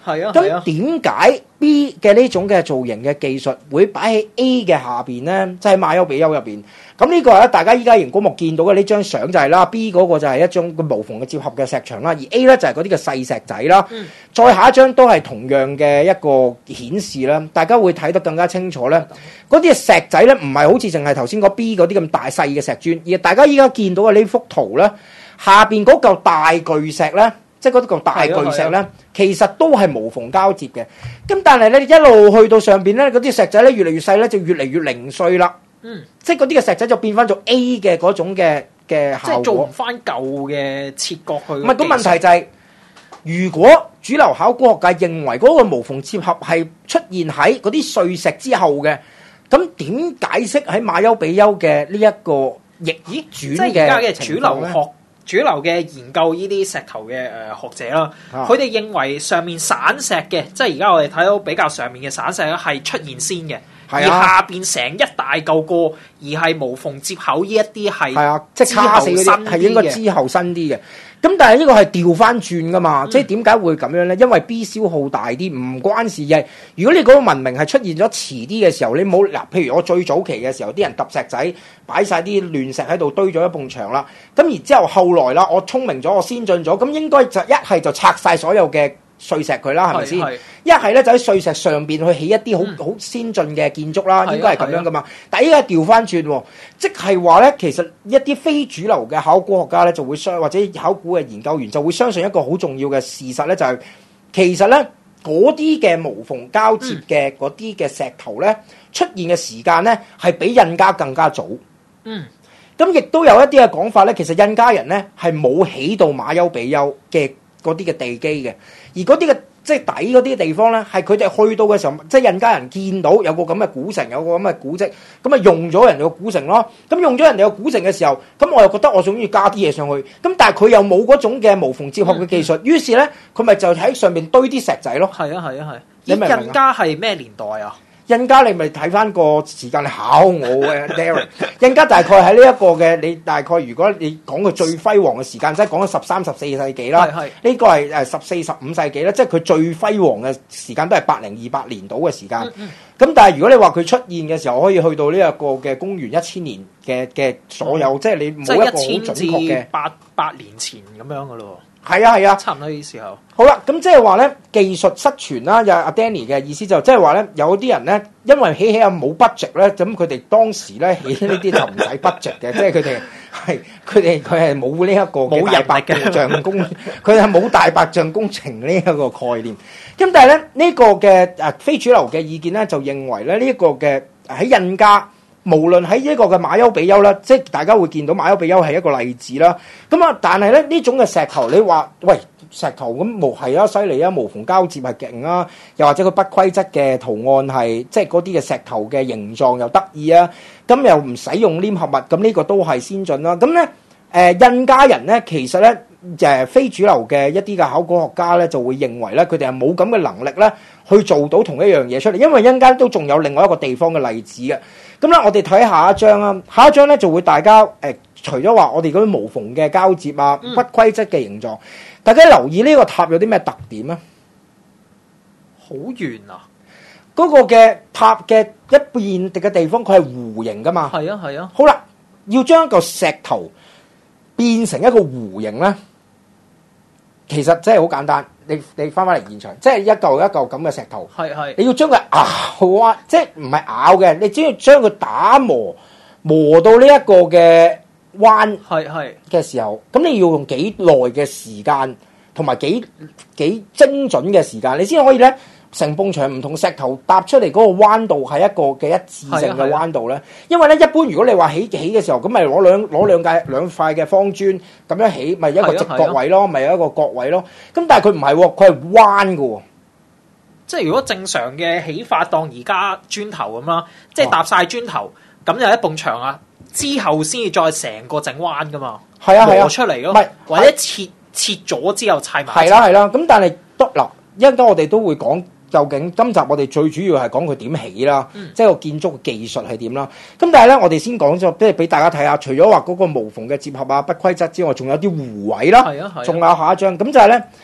係啊，係啊咁點解 B 嘅呢種嘅造型嘅技術會擺喺 A 嘅下邊咧？即係馬丘比丘入邊。咁呢個咧，大家依家熒光幕見到嘅呢張相就係啦 ，B 嗰個就係一張個無縫嘅接合嘅石牆啦，而 A 咧就係嗰啲嘅細石仔啦。嗯、再下一張都係同樣嘅一個顯示啦，大家會睇得更加清楚咧。嗰啲嘅石仔咧，唔係好似淨係頭先嗰 B 嗰啲咁大細嘅石磚，而大家依家見到嘅呢幅圖咧，下邊嗰嚿大巨石咧，即係嗰嚿大巨石咧，其實都係無縫交接嘅。咁但係咧一路去到上邊咧，嗰啲石仔咧越嚟越細咧，就越嚟越零碎啦。嗯，即係嗰啲嘅石仔就變翻做 A 嘅嗰種嘅嘅效果， 即係做唔翻舊嘅切割去。唔係，個問題就係、是，如果主流考古學界認為嗰個無縫接合係出現喺嗰啲碎石之後嘅，咁點解釋喺馬丘比丘嘅呢一個逆轉嘅？ 即係而家嘅主流學、主流嘅研究呢啲石頭嘅誒學者啦，佢哋、啊、認為上面散石嘅，即係而家我哋睇到比較上面嘅散石咧係出現先嘅。而下邊成一大嚿個，而係無縫接口呢一啲係，係啊，即係卡死嗰啲係應該之後新啲嘅。 咁但係呢個係調翻轉噶嘛？嗯、即係點解會咁樣咧？因為 B 消耗大啲，唔關事嘅。如果你嗰個文明係出現咗遲啲嘅時候，你冇嗱，譬如我最早期嘅時候，啲人揼石仔，擺晒啲亂石喺度堆咗一埲牆啦。咁然之後後來啦，我聰明咗，我先進咗，咁應該就一係就拆晒所有嘅碎石佢啦，係咪先？一係咧就喺碎石上邊去起一啲好好先進嘅建築啦，應該係咁樣噶嘛。但係依家調翻轉，即係話咧，其實一啲非主流嘅考古學家咧就會相，或者考古嘅研究員就會相信一個好重要嘅事實咧，就係、是、其實咧嗰啲嘅無縫交接嘅嗰啲嘅石頭咧出現嘅時間咧係比印加更加早。嗯，咁亦都有一啲嘅講法咧，其實印加人咧係冇起到馬丘比丘嘅嗰啲嘅地基嘅，而嗰啲嘅即係底嗰啲地方咧，係佢哋去到嘅時候，即係印加人見到有個咁嘅古城，有個咁嘅古蹟，咁啊用咗人哋個古城咯。咁用咗人哋個古城嘅時候，咁我又覺得我想要加啲嘢上去，咁但係佢又冇嗰種嘅無縫接合嘅技術，嗯嗯、於是咧佢咪就喺上面堆啲石仔咯。 係啊係啊係。你明唔明啊？印加係咩年代啊？ 印加你咪睇翻個時間，你考我嘅 Darren。印加大概喺呢一個嘅，你大概如果你講佢最輝煌嘅時間，即係講咗十三、十四世紀啦。係係。呢個係誒十四、十五世紀啦，即係佢最輝煌嘅時間都係八零二八年度嘅時間。咁、嗯嗯、但係如果你話佢出現嘅時候，可以去到呢一個嘅公元一千年嘅嘅所有，嗯、即係你冇一個好準確嘅八八年前咁樣噶咯。 係啊係啊， 差唔多呢時候。 好啦，咁即係話咧，技術失傳啦。有阿 Danny 嘅意思就即係話咧，有啲人咧，因為起起啊冇 budget 咧，咁佢哋當時咧起呢啲就唔使 budget 嘅，即係佢哋係佢哋佢係冇呢一個冇大白象工，佢係冇大白象工程呢一個概念。咁但係咧呢、這個嘅誒非主流嘅意見咧，就認為咧呢一個嘅喺印加。無論喺呢個嘅馬丘比丘啦，即係大家會見到馬丘比丘係一個例子啦。咁啊，但係咧呢種嘅石頭，你話喂石頭咁無係啊犀利啊，無縫交接係勁啊，又或者佢不規則嘅圖案係即係嗰啲嘅石頭嘅形狀又得意啊，咁又唔使用黏合物，咁呢個都係先進啦。咁咧誒印加人咧，其實咧誒非主流嘅一啲嘅考古學家咧，就會認為咧佢哋係冇咁嘅能力咧去做到同一樣嘢出嚟，因為印加都仲有另外一個地方嘅例子嘅。咁咧，我哋睇下一張啦。下一張咧就會大家誒、呃，除咗話我哋嗰啲無縫嘅交接啊、不規則嘅形狀，嗯、大家留意呢個塔有啲咩特點啊？ 好圓啊！ 嗰個嘅塔嘅一邊嘅地方，佢係弧形噶嘛？ 係啊，係啊。 好啦，要將一個石頭變成一個弧形咧，其實真係好簡單。你你翻返嚟現場，即係一嚿一嚿咁嘅石頭， 係係， 你要將佢咬啊，即係唔係咬嘅，你只要將佢打磨磨到呢一個嘅彎係係嘅時候，咁你要用幾耐嘅時間，同埋幾幾精準嘅時間，你先可以咧成埲牆唔同石頭搭出嚟嗰個彎度係一個嘅一致性嘅彎度咧。因為咧一般如果你話起起嘅時候，咁咪攞兩攞兩塊兩塊嘅方磚咁樣起，咪一個直角位咯，咪有一個角位咯。咁但係佢唔係喎，佢係彎嘅喎。 即係如果正常嘅起法當而家磚頭咁啦，即係搭晒磚頭，咁就一埲牆啊，之後先至再成個整彎噶嘛。係啊係啊，磨出嚟咯， 係或者切切咗之後砌埋。 係啦係啦，咁但係得嗱，一陣間我哋都會講。究竟今集我哋最主要係講佢點起啦，嗯、即係個建築嘅技術係點啦。咁但係咧，我哋先講咗，即係俾大家睇下，除咗話嗰個無縫嘅接合啊、不規則之外，仲有啲弧位啦。係啊係。仲有下一張，咁就係咧，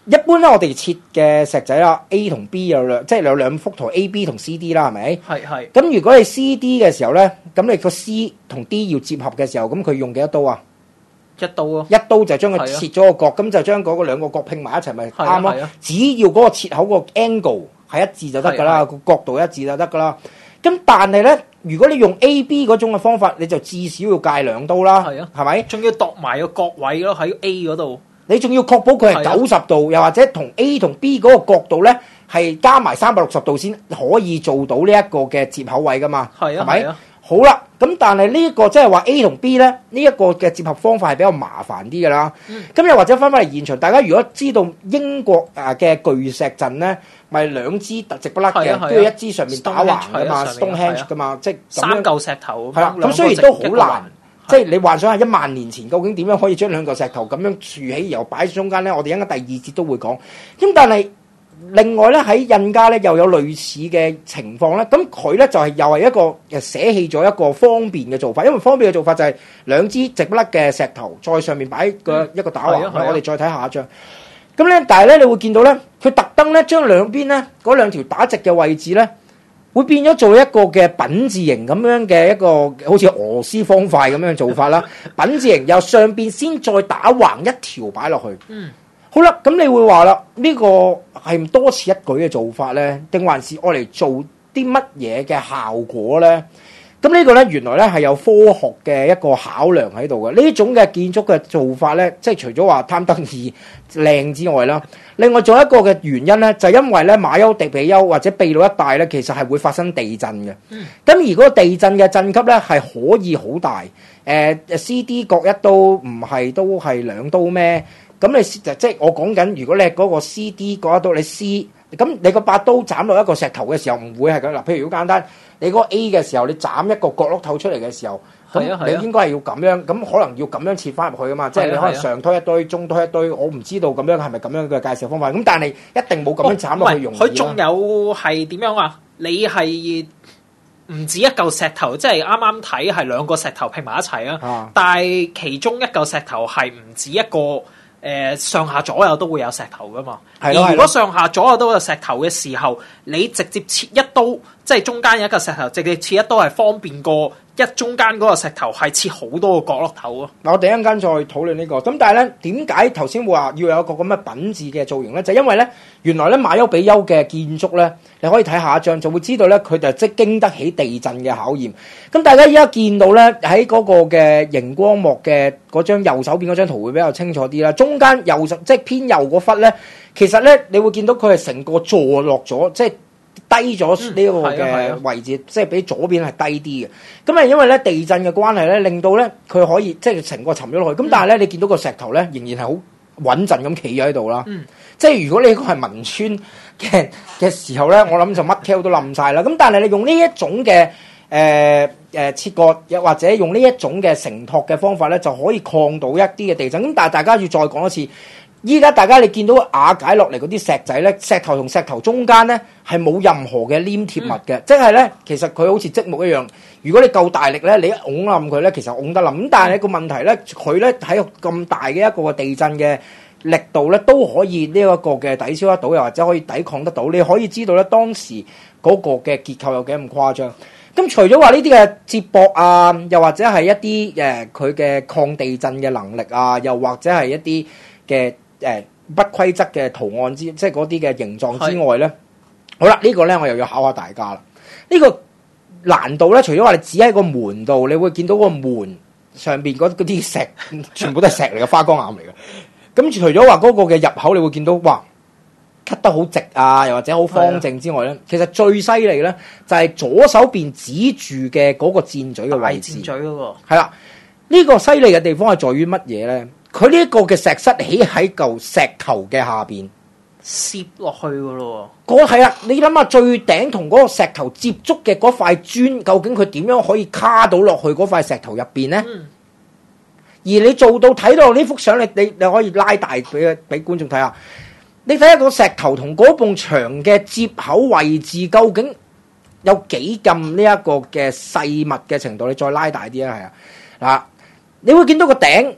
一般咧，我哋切嘅石仔啦 ，A 同 B 有兩，即係有兩幅圖 A、B 同 C、D 啦，係咪？ 係係。 咁如果你 C、D 嘅時候咧，咁你個 C 同 D 要接合嘅時候，咁佢用幾多刀啊？ 一刀咯， 一刀就將佢切咗個角，咁就將嗰個兩個角拼埋一齊，咪啱咯。只要嗰個切口個 angle 係一致就得㗎啦，個角度一致就得㗎啦。咁但係咧，如果你用 A、B 嗰種嘅方法，你就至少要戒兩刀啦，係啊，係咪？仲要度埋個角位咯，喺 A 嗰度。你仲要確保佢係九十度，又或者同 A 同 B 嗰個角度咧係加埋三百六十度先可以做到呢一個嘅接口位㗎嘛？係啊，係咪？好啦，咁但係呢一個即係話 A 同 B 咧，呢一個嘅接合方法係比較麻煩啲㗎啦。咁又或者翻返嚟現場，大家如果知道英國誒嘅巨石陣咧，咪兩支直不甩嘅，都要一支上面打橫㗎嘛 ，Stonehenge 㗎嘛，即係三嚿石頭。係啦，咁雖然都好難。即係你幻想下一萬年前究竟點樣可以將兩個石頭咁樣豎起，然後擺喺中間咧？我哋一陣間第二節都會講。咁但係另外咧喺印加咧又有類似嘅情況咧。咁佢咧就係又係一個誒捨棄咗一個方便嘅做法，因為方便嘅做法就係兩支直不甩嘅石頭再上面擺個一個打橫。嗯、我哋再睇下一張。咁咧，但係咧你會見到咧，佢特登咧將兩邊咧嗰兩條打直嘅位置咧，會變咗做一個嘅品字形咁樣嘅一個好似俄羅斯方塊咁樣嘅做法啦。品字形由上邊先再打橫一條擺落去。嗯，好啦，咁你會話啦，呢個係唔多此一舉嘅做法咧，定還是愛嚟做啲乜嘢嘅效果咧？咁呢個咧原來咧係有科學嘅一個考量喺度嘅。呢種嘅建築嘅做法咧，即係除咗話貪得意靚之外啦，另外仲有一個嘅原因咧，就係因為咧馬丘迪比丘或者秘魯一帶咧，其實係會發生地震嘅。咁、嗯、而嗰個地震嘅震級咧係可以好大。誒、呃、C、D 各一刀唔係都係兩刀咩？咁你就即係我講緊，如果你係嗰個 C、D 各一刀，你 C 咁你個八刀斬落一個石頭嘅時候，唔會係咁嗱。譬如好簡單。你嗰個 A 嘅時候，你斬一個角落頭出嚟嘅時候，咁你應該係要咁樣，咁可能要咁樣切翻入去噶嘛，即係你可能上推一堆，中推一堆，我唔知道咁樣係咪咁樣嘅介紹方法。咁但係一定冇咁樣斬落去容易啦。佢仲有係點樣啊？你係唔止一嚿石頭，即係啱啱睇係兩個石頭拼埋一齊啊！但係其中一嚿石頭係唔止一個。誒、呃、上下左右都會有石頭噶嘛，而如果上下左右都有石頭嘅時候，你直接切一刀，即係中間有一個石頭，直接切一刀係方便過一中間嗰個石頭係切好多個角落頭咯。嗱，我哋一陣間再討論呢個。咁但係咧，點解頭先話要有一個咁嘅品字嘅造型咧？就係、因為咧，原來咧馬丘比丘嘅建築咧，你可以睇下一張，就會知道咧，佢就即係經得起地震嘅考驗。咁大家依家見到咧，喺嗰個嘅熒光幕嘅嗰張右手邊嗰張圖會比較清楚啲啦。中間右即係偏右嗰忽咧，其實咧你會見到佢係成個坐落咗，即係低咗呢個嘅位置，嗯、即係比左邊係低啲嘅。咁啊，因為咧地震嘅關係咧，令到咧佢可以即係成個沉咗落去。咁、嗯、但係咧，你見到個石頭咧，仍然係好穩陣咁企咗喺度啦。嗯、即係如果你個係汶川嘅嘅時候咧，我諗就乜 Q 都冧晒啦。咁但係你用呢一種嘅誒誒切割，又或者用呢一種嘅承托嘅方法咧，就可以抗到一啲嘅地震。咁但係大家要再講一次。依家大家你見到瓦解落嚟嗰啲石仔咧，石頭同石頭中間咧係冇任何嘅黏貼物嘅，嗯、即係咧其實佢好似積木一樣。如果你夠大力咧，你一拱冧佢咧，其實拱得冧。咁但係個問題咧，佢咧喺咁大嘅一個地震嘅力度咧，都可以呢一個嘅抵消得到，又或者可以抵抗得到。你可以知道咧當時嗰個嘅結構有幾咁誇張。咁除咗話呢啲嘅接駁啊，又或者係一啲誒佢嘅抗地震嘅能力啊，又或者係一啲嘅誒、呃、不規則嘅圖案之，即係嗰啲嘅形狀之外咧，好啦，這個、呢個咧我又要考下大家啦。呢、這個難度咧，除咗話你指喺個門度，你會見到個門上邊嗰啲石，全部都係石嚟嘅花崗岩嚟嘅。咁除咗話嗰個嘅入口，你會見到哇，cut 得好直啊，又或者好方正之外咧，其實最犀利咧就係、是、左手邊指住嘅嗰個箭嘴嘅位置。箭嘴嗰個係啦，呢、這個犀利嘅地方係在於乜嘢咧？佢呢一個嘅石室起喺嚿石頭嘅下邊，攝落去噶咯。嗰係啊，你諗下最頂同嗰個石頭接觸嘅嗰塊磚，究竟佢點樣可以卡到落去嗰塊石頭入邊咧？嗯、而你做到睇到呢幅相，你你你可以拉大俾俾觀眾睇下。你睇下個石頭同嗰埲牆嘅接口位置，究竟有幾咁呢一個嘅細密嘅程度？你再拉大啲啊，係啊嗱，你會見到個頂。即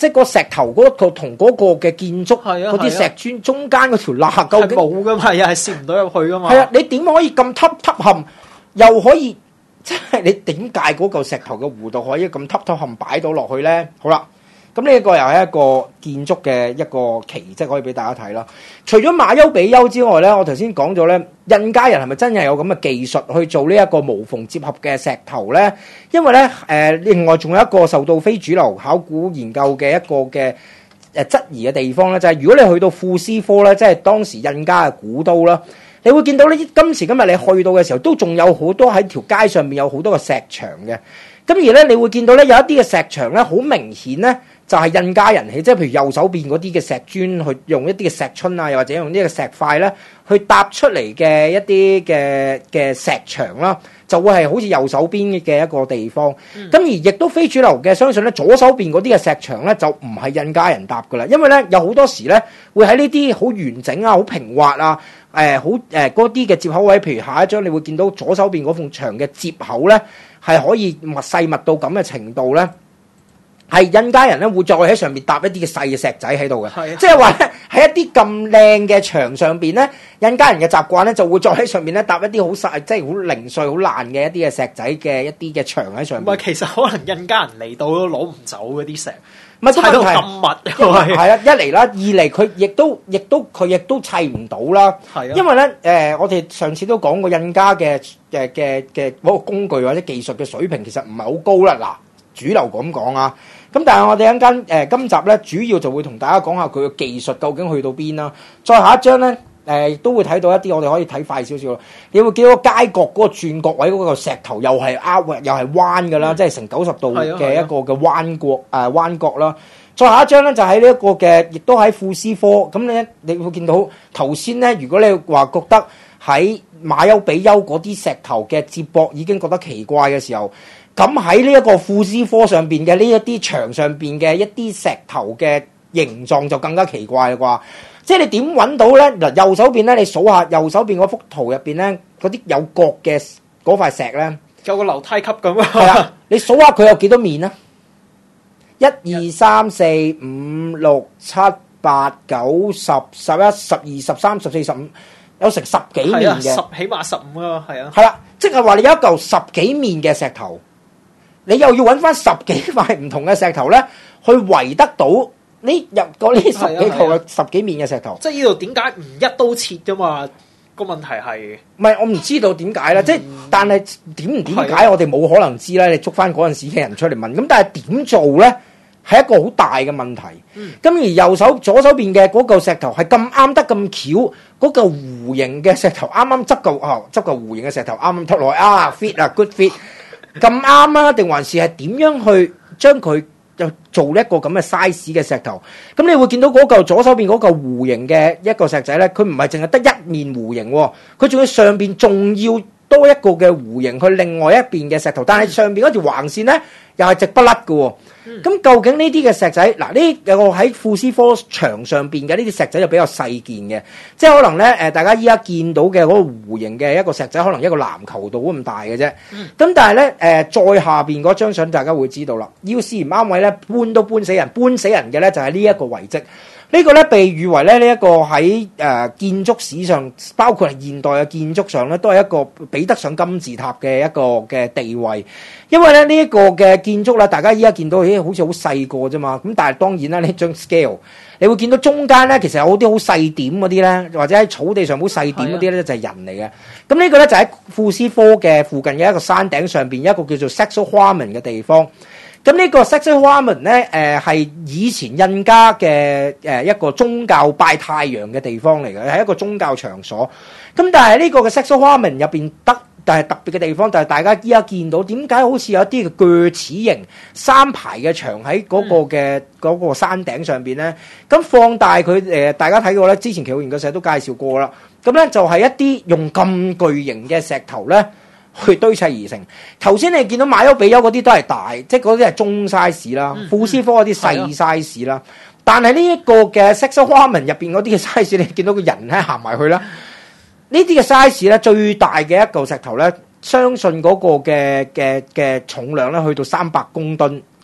即係個石頭嗰個同嗰個嘅建築係啊嗰啲石磚中間嗰條罅究竟冇噶嘛，又係攝唔到入去噶嘛。 係啊，你點可以咁凹凹陷，又可以即係你點解嗰嚿石頭嘅弧度可以咁凹凹陷擺到落去咧？好啦。咁呢一個又係一個建築嘅一個奇蹟，可以俾大家睇啦。除咗馬丘比丘之外咧，我頭先講咗咧，印加人係咪真係有咁嘅技術去做呢一個無縫接合嘅石頭咧？因為咧，誒、呃、另外仲有一個受到非主流考古研究嘅一個嘅誒質疑嘅地方咧，就係、是、如果你去到庫斯科咧，即係當時印加嘅古都啦，你會見到呢，今時今日你去到嘅時候，都仲有好多喺條街上面有好多個石牆嘅。咁而咧，你會見到咧有一啲嘅石牆咧，好明顯咧。就係印加人起，即係譬如右手邊嗰啲嘅石磚，去用一啲嘅石春啊，又或者用呢個石塊咧，去搭出嚟嘅一啲嘅嘅石牆啦，就會係好似右手邊嘅一個地方。咁、嗯、而亦都非主流嘅，相信咧左手邊嗰啲嘅石牆咧，就唔係印加人搭噶啦，因為咧有好多時咧會喺呢啲好完整啊、好平滑啊、誒好誒嗰啲嘅接口位，譬如下一張你會見到左手邊嗰埲牆嘅接口咧，係可以密細密到咁嘅程度咧。係印加人咧會再喺上面搭一啲嘅細嘅石仔喺度嘅，即係話咧喺一啲咁靚嘅牆上邊咧，印加人嘅習慣咧就會再喺上面咧搭一啲好細，即係好零碎、好爛嘅一啲嘅石仔嘅一啲嘅牆喺上面。唔係， 其實可能印加人嚟到都攞唔走嗰啲石， 唔係砌到咁密， 係啊，一嚟啦，二嚟佢亦都亦都佢亦都砌唔到啦。係啊，因為咧誒、呃，我哋上次都講過印加嘅嘅嘅嘅嗰個工具或者技術嘅水平其實唔係好高啦。嗱，主流咁講啊。咁但係我哋一間誒今集咧，主要就會同大家講下佢嘅技術究竟去到邊啦。再下一張咧，誒、呃、亦都會睇到一啲我哋可以睇快少少咯。你會見到街角嗰個轉角位嗰個石頭又係拗，又係彎㗎啦，嗯、即係成九十度嘅一個嘅彎角誒、呃、彎角啦。再下一張咧就喺呢一個嘅，亦都喺庫斯科。咁咧你會見到頭先咧，如果你話覺得喺馬丘比丘嗰啲石頭嘅接駁已經覺得奇怪嘅時候，咁喺呢一個庫斯科上邊嘅呢一啲牆上邊嘅一啲石頭嘅形狀就更加奇怪啦啩！即係你點揾到咧？嗱，右手邊咧，你數下右手邊嗰幅圖入邊咧，嗰啲有角嘅嗰塊石咧， 有個樓梯級咁啊！ 係啊，你數下佢有幾多面啊？一二三四五六七八九十十一十二十三十四十五，有成十幾面嘅， 十起碼十五啊，係啊， 係啦，即係話你有一嚿十幾面嘅石頭。你又要揾翻十幾塊唔同嘅石頭咧，去圍得到呢入嗰呢十幾嚿嘅十幾面嘅石頭。 即係呢度點解唔一刀切㗎嘛？個問題係唔係我唔知道點解咧？即係但係點唔點解我哋冇可能知咧？你捉翻嗰陣時嘅人出嚟問。咁但係點做咧？係一個好大嘅問題。咁、嗯、而右手左手邊嘅嗰嚿石頭係咁啱得咁巧，嗰嚿弧形嘅石頭啱啱執嚿啊執嚿弧形嘅石頭啱啱突落啊 fit 啊 good fit。咁啱啊？定還是係點樣去將佢就做一個咁嘅 size 嘅石頭？咁你會見到嗰嚿左手邊嗰嚿弧形嘅一個石仔咧，佢唔係淨係得一面弧形喎，佢仲要上邊仲要多一個嘅弧形去另外一邊嘅石頭，但係上邊嗰條橫線咧又係直不甩嘅喎。咁、嗯、究竟呢啲嘅石仔嗱，呢有個喺庫斯科牆上邊嘅呢啲石仔就比較細件嘅，即係可能咧誒，大家依家見到嘅嗰個弧形嘅一個石仔，可能一個籃球度咁大嘅啫。咁、嗯、但係咧誒，再下邊嗰張相，大家會知道啦。要試唔啱位咧，搬都搬死人，搬死人嘅咧就係呢一個遺跡。呢個咧被譽為咧呢一個喺誒建築史上，包括係現代嘅建築上咧，都係一個比得上金字塔嘅一個嘅地位。因為咧呢一個嘅建築啦，大家依家見到咦好似好細個啫嘛，咁但係當然啦，呢張 scale 你會見到中間咧，其實有好啲好細點嗰啲咧，或者喺草地上好細點嗰啲咧就係人嚟嘅。咁呢個咧就喺庫斯科嘅附近嘅一個山頂上邊，一個叫做 Saxo Huaman 嘅地方。咁呢個 Saxo Huaman 咧，誒係以前印加嘅誒一個宗教拜太陽嘅地方嚟嘅，係一個宗教場所。咁但係呢個嘅 Saxo Huaman 入邊得，但係特別嘅地方就係大家依家見到點解好似有啲嘅鋸齒形三排嘅牆喺嗰個嘅嗰個山頂上邊咧？咁放大佢誒，大家睇過咧，之前奇奧研究社都介紹過啦。咁咧就係一啲用咁巨型嘅石頭咧，去堆砌而成。頭先你見到馬丘比丘嗰啲都係大，即係嗰啲係中 size 啦。庫斯科嗰啲細 size 啦。但係呢一個嘅 Saxo Huaman 入邊嗰啲嘅 size，你見到個人咧行埋去啦。呢啲嘅 size 咧，最大嘅一嚿石頭咧，相信嗰個嘅嘅嘅重量咧，去到三百公噸咁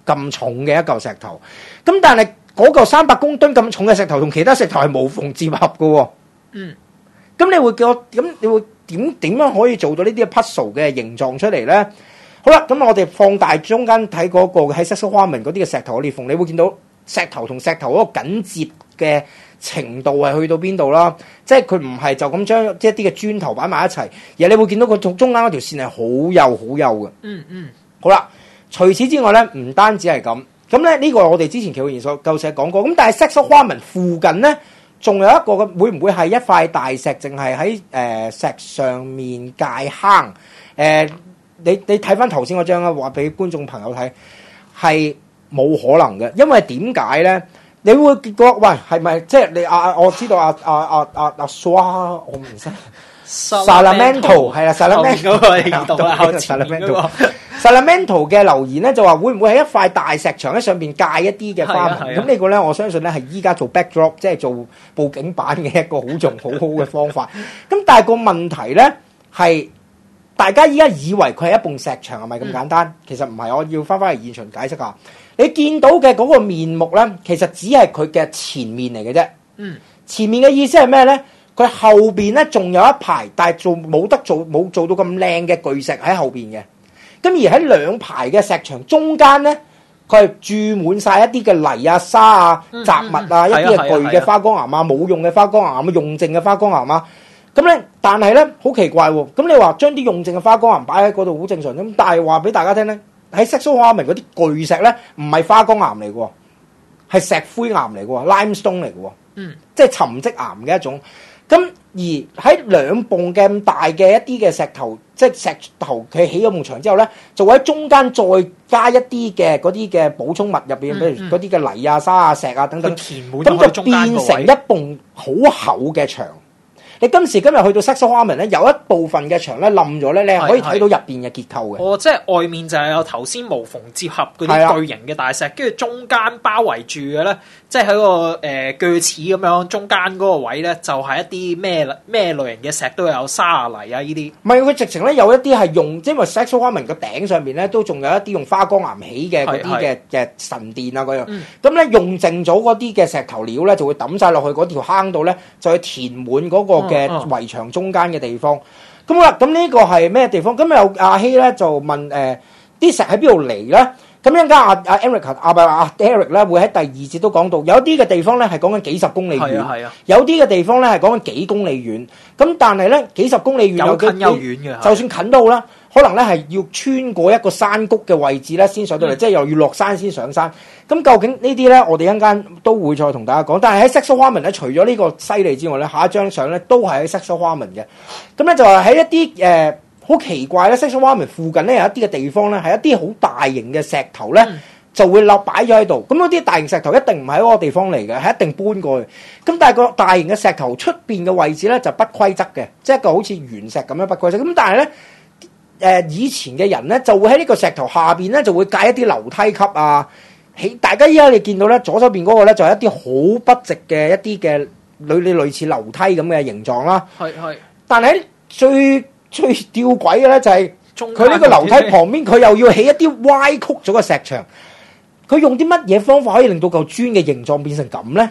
咁重嘅一嚿石頭。咁但係嗰嚿三百公噸咁重嘅石頭同其他石頭係無縫接合嘅喎。 嗯。 咁你會叫我咁你會點點樣可以做到呢啲 puzzle 嘅形狀出嚟咧？好啦，咁我哋放大中間睇嗰個喺 Saxon Warman 嗰啲嘅石頭嘅裂縫，你會見到石頭同石頭嗰個緊接嘅程度係去到邊度啦？即係佢唔係就咁將即係一啲嘅磚頭擺埋一齊，而你會見到佢中中間嗰條線係好幼好幼嘅。 嗯嗯。 好啦，除此之外咧，唔單止係咁，咁咧呢個我哋之前奇奧研究社講過，咁但係 Saxon Warman 附近咧，仲有一個嘅，會唔會係一塊大石，淨係喺誒石上面界坑？誒、呃，你你睇翻頭先嗰張啊，話俾觀眾朋友睇，係冇可能嘅，因為點解咧？你會結果喂係咪即係你啊？我知道啊啊啊啊啊 Swa 我唔識 Salamento 係啦 Salamento 嗰個你讀啊，後前面嗰個 Salamento 嘅留言咧就話會唔會係一塊大石牆喺上邊界一啲嘅花紋？咁呢個咧我相信咧係依家做 backdrop 即係做佈景板嘅一個好重好好嘅方法。咁但係個問題咧係大家依家以為佢係一埲石牆係咪咁簡單？嗯、其實唔係，我要翻返嚟現場解釋下。你見到嘅嗰個面目咧，其實只係佢嘅前面嚟嘅啫。嗯，前面嘅意思係咩咧？佢後邊咧仲有一排，但係做冇得做冇做到咁靚嘅巨石喺後邊嘅。咁而喺兩排嘅石牆中間咧，佢係注滿晒一啲嘅泥啊、沙啊、雜物啊，嗯嗯、一啲嘅巨嘅花崗岩啊、冇用嘅花崗岩啊、用剩嘅花崗岩啊。咁咧，但係咧好奇怪喎。咁你話將啲用剩嘅花崗岩擺喺嗰度好正常，咁但係話俾大家聽咧。喺 Saxon Warman 嗰啲巨石咧，唔係花崗岩嚟嘅，係石灰岩嚟嘅，limestone 嚟嘅，嗯，即係沉積岩嘅一種。咁而喺兩埲咁大嘅一啲嘅石頭，即係石頭佢起咗埲牆之後咧，就會喺中間再加一啲嘅嗰啲嘅補充物入邊，譬如嗰啲嘅泥啊、沙啊、石啊等等，填滿咁就變成一埲好厚嘅牆。你今時今日去到 Saxon Warman 咧，有一部分嘅牆咧冧咗咧，你係可以睇到入邊嘅結構嘅。 哦，即係外面就係有頭先無縫接合嗰啲巨型嘅大石，跟住中間包圍住嘅咧，即係喺個誒鋸齒咁樣中間嗰個位咧，就係、是、一啲咩咩類型嘅石都有沙啊泥啊呢啲。唔係，佢直情咧有一啲係用，因為 Saxon Warman 個頂上面咧都仲有一啲用花崗岩起嘅嗰啲嘅嘅神殿啊嗰樣。咁咧、嗯、用剩咗嗰啲嘅石頭料咧，就會抌晒落去嗰條坑度咧，就去填滿嗰、那個。嘅圍牆中間嘅地方，咁好啦，咁呢個係咩地方？咁有阿希咧就問誒，啲、呃、石喺邊度嚟咧？咁一陣間阿阿 Eric 阿伯阿 Derek 咧會喺第二節都講到，有啲嘅地方咧係講緊幾十公里遠，係啊，有啲嘅地方咧係講緊幾公里遠。咁但係咧幾十公里遠有近有遠嘅，就算近都好啦，可能咧係要穿過一個山谷嘅位置咧先上到嚟，嗯、即係又要落山先上山。咁究竟呢啲咧，我哋一陣間都會再同大家講。但係喺 Saxon Warman 咧，除咗呢個犀利之外咧，下一張相咧都係喺 Saxon Warman 嘅。咁咧就係喺一啲誒好奇怪咧 Saxon Warman 附近咧有一啲嘅地方咧，係一啲好大型嘅石頭咧，嗯、就會立擺咗喺度。咁嗰啲大型石頭一定唔係喺嗰個地方嚟嘅，係一定搬過去。咁但係個大型嘅石頭出邊嘅位置咧就不規則嘅，即係一個好似原石咁樣不規則。咁但係咧。誒、呃、以前嘅人咧就會喺呢個石頭下邊咧就會架一啲樓梯級啊，起大家依家你見到咧左手邊嗰個咧就係一啲好筆直嘅一啲嘅類類類似樓梯咁嘅形狀啦。係係。但係最最吊詭嘅咧就係佢呢個樓梯旁邊佢又要起一啲歪曲咗嘅石牆，佢用啲乜嘢方法可以令到嚿磚嘅形狀變成咁咧？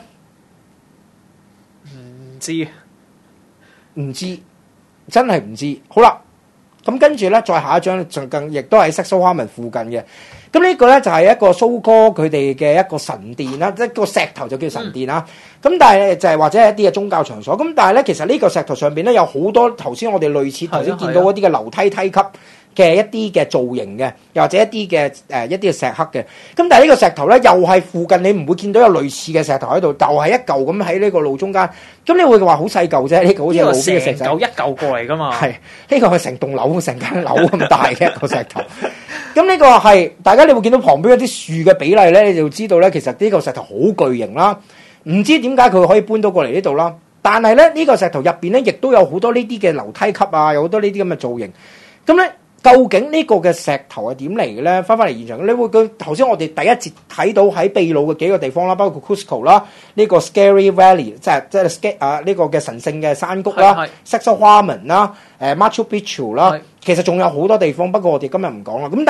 唔知，唔知，真係唔知。好啦。咁跟住咧，再下一張咧，仲更亦都係 Saxon Warman 附近嘅。咁呢個咧就係、是、一個蘇哥佢哋嘅一個神殿啦，即係個石頭就叫神殿啦。咁、嗯、但係就係或者係一啲嘅宗教場所。咁但係咧，其實呢個石頭上邊咧有好多頭先我哋類似頭先見到嗰啲嘅樓梯梯級嘅一啲嘅造型嘅，又或者一啲嘅誒一啲嘅石刻嘅。咁但係呢個石頭咧又係附近你唔會見到有類似嘅石頭喺度，就係、是、一嚿咁喺呢個路中間。咁你會話好細嚿啫？呢、這個好似路邊嘅石頭，一嚿過嚟噶嘛？係呢、這個係成棟樓、成間樓咁大嘅一個石頭。咁呢個係大家你會見到旁邊一啲樹嘅比例咧，你就知道咧，其實呢個石頭好巨型啦。唔知點解佢可以搬到過嚟呢度啦？但係咧呢、這個石頭入邊咧，亦都有好多呢啲嘅樓梯級啊，有好多呢啲咁嘅造型。咁咧。究竟呢個嘅石頭係點嚟嘅咧？翻翻嚟現場，你會佢頭先我哋第一節睇到喺秘魯嘅幾個地方啦，包括 Cusco 啦，呢個 Scary Valley 即係即係啊呢個嘅神聖嘅山谷啦 ，Saxon Warman 啦，誒 Machu Picchu 啦，其實仲有好多地方，不過我哋今日唔講啦。咁但係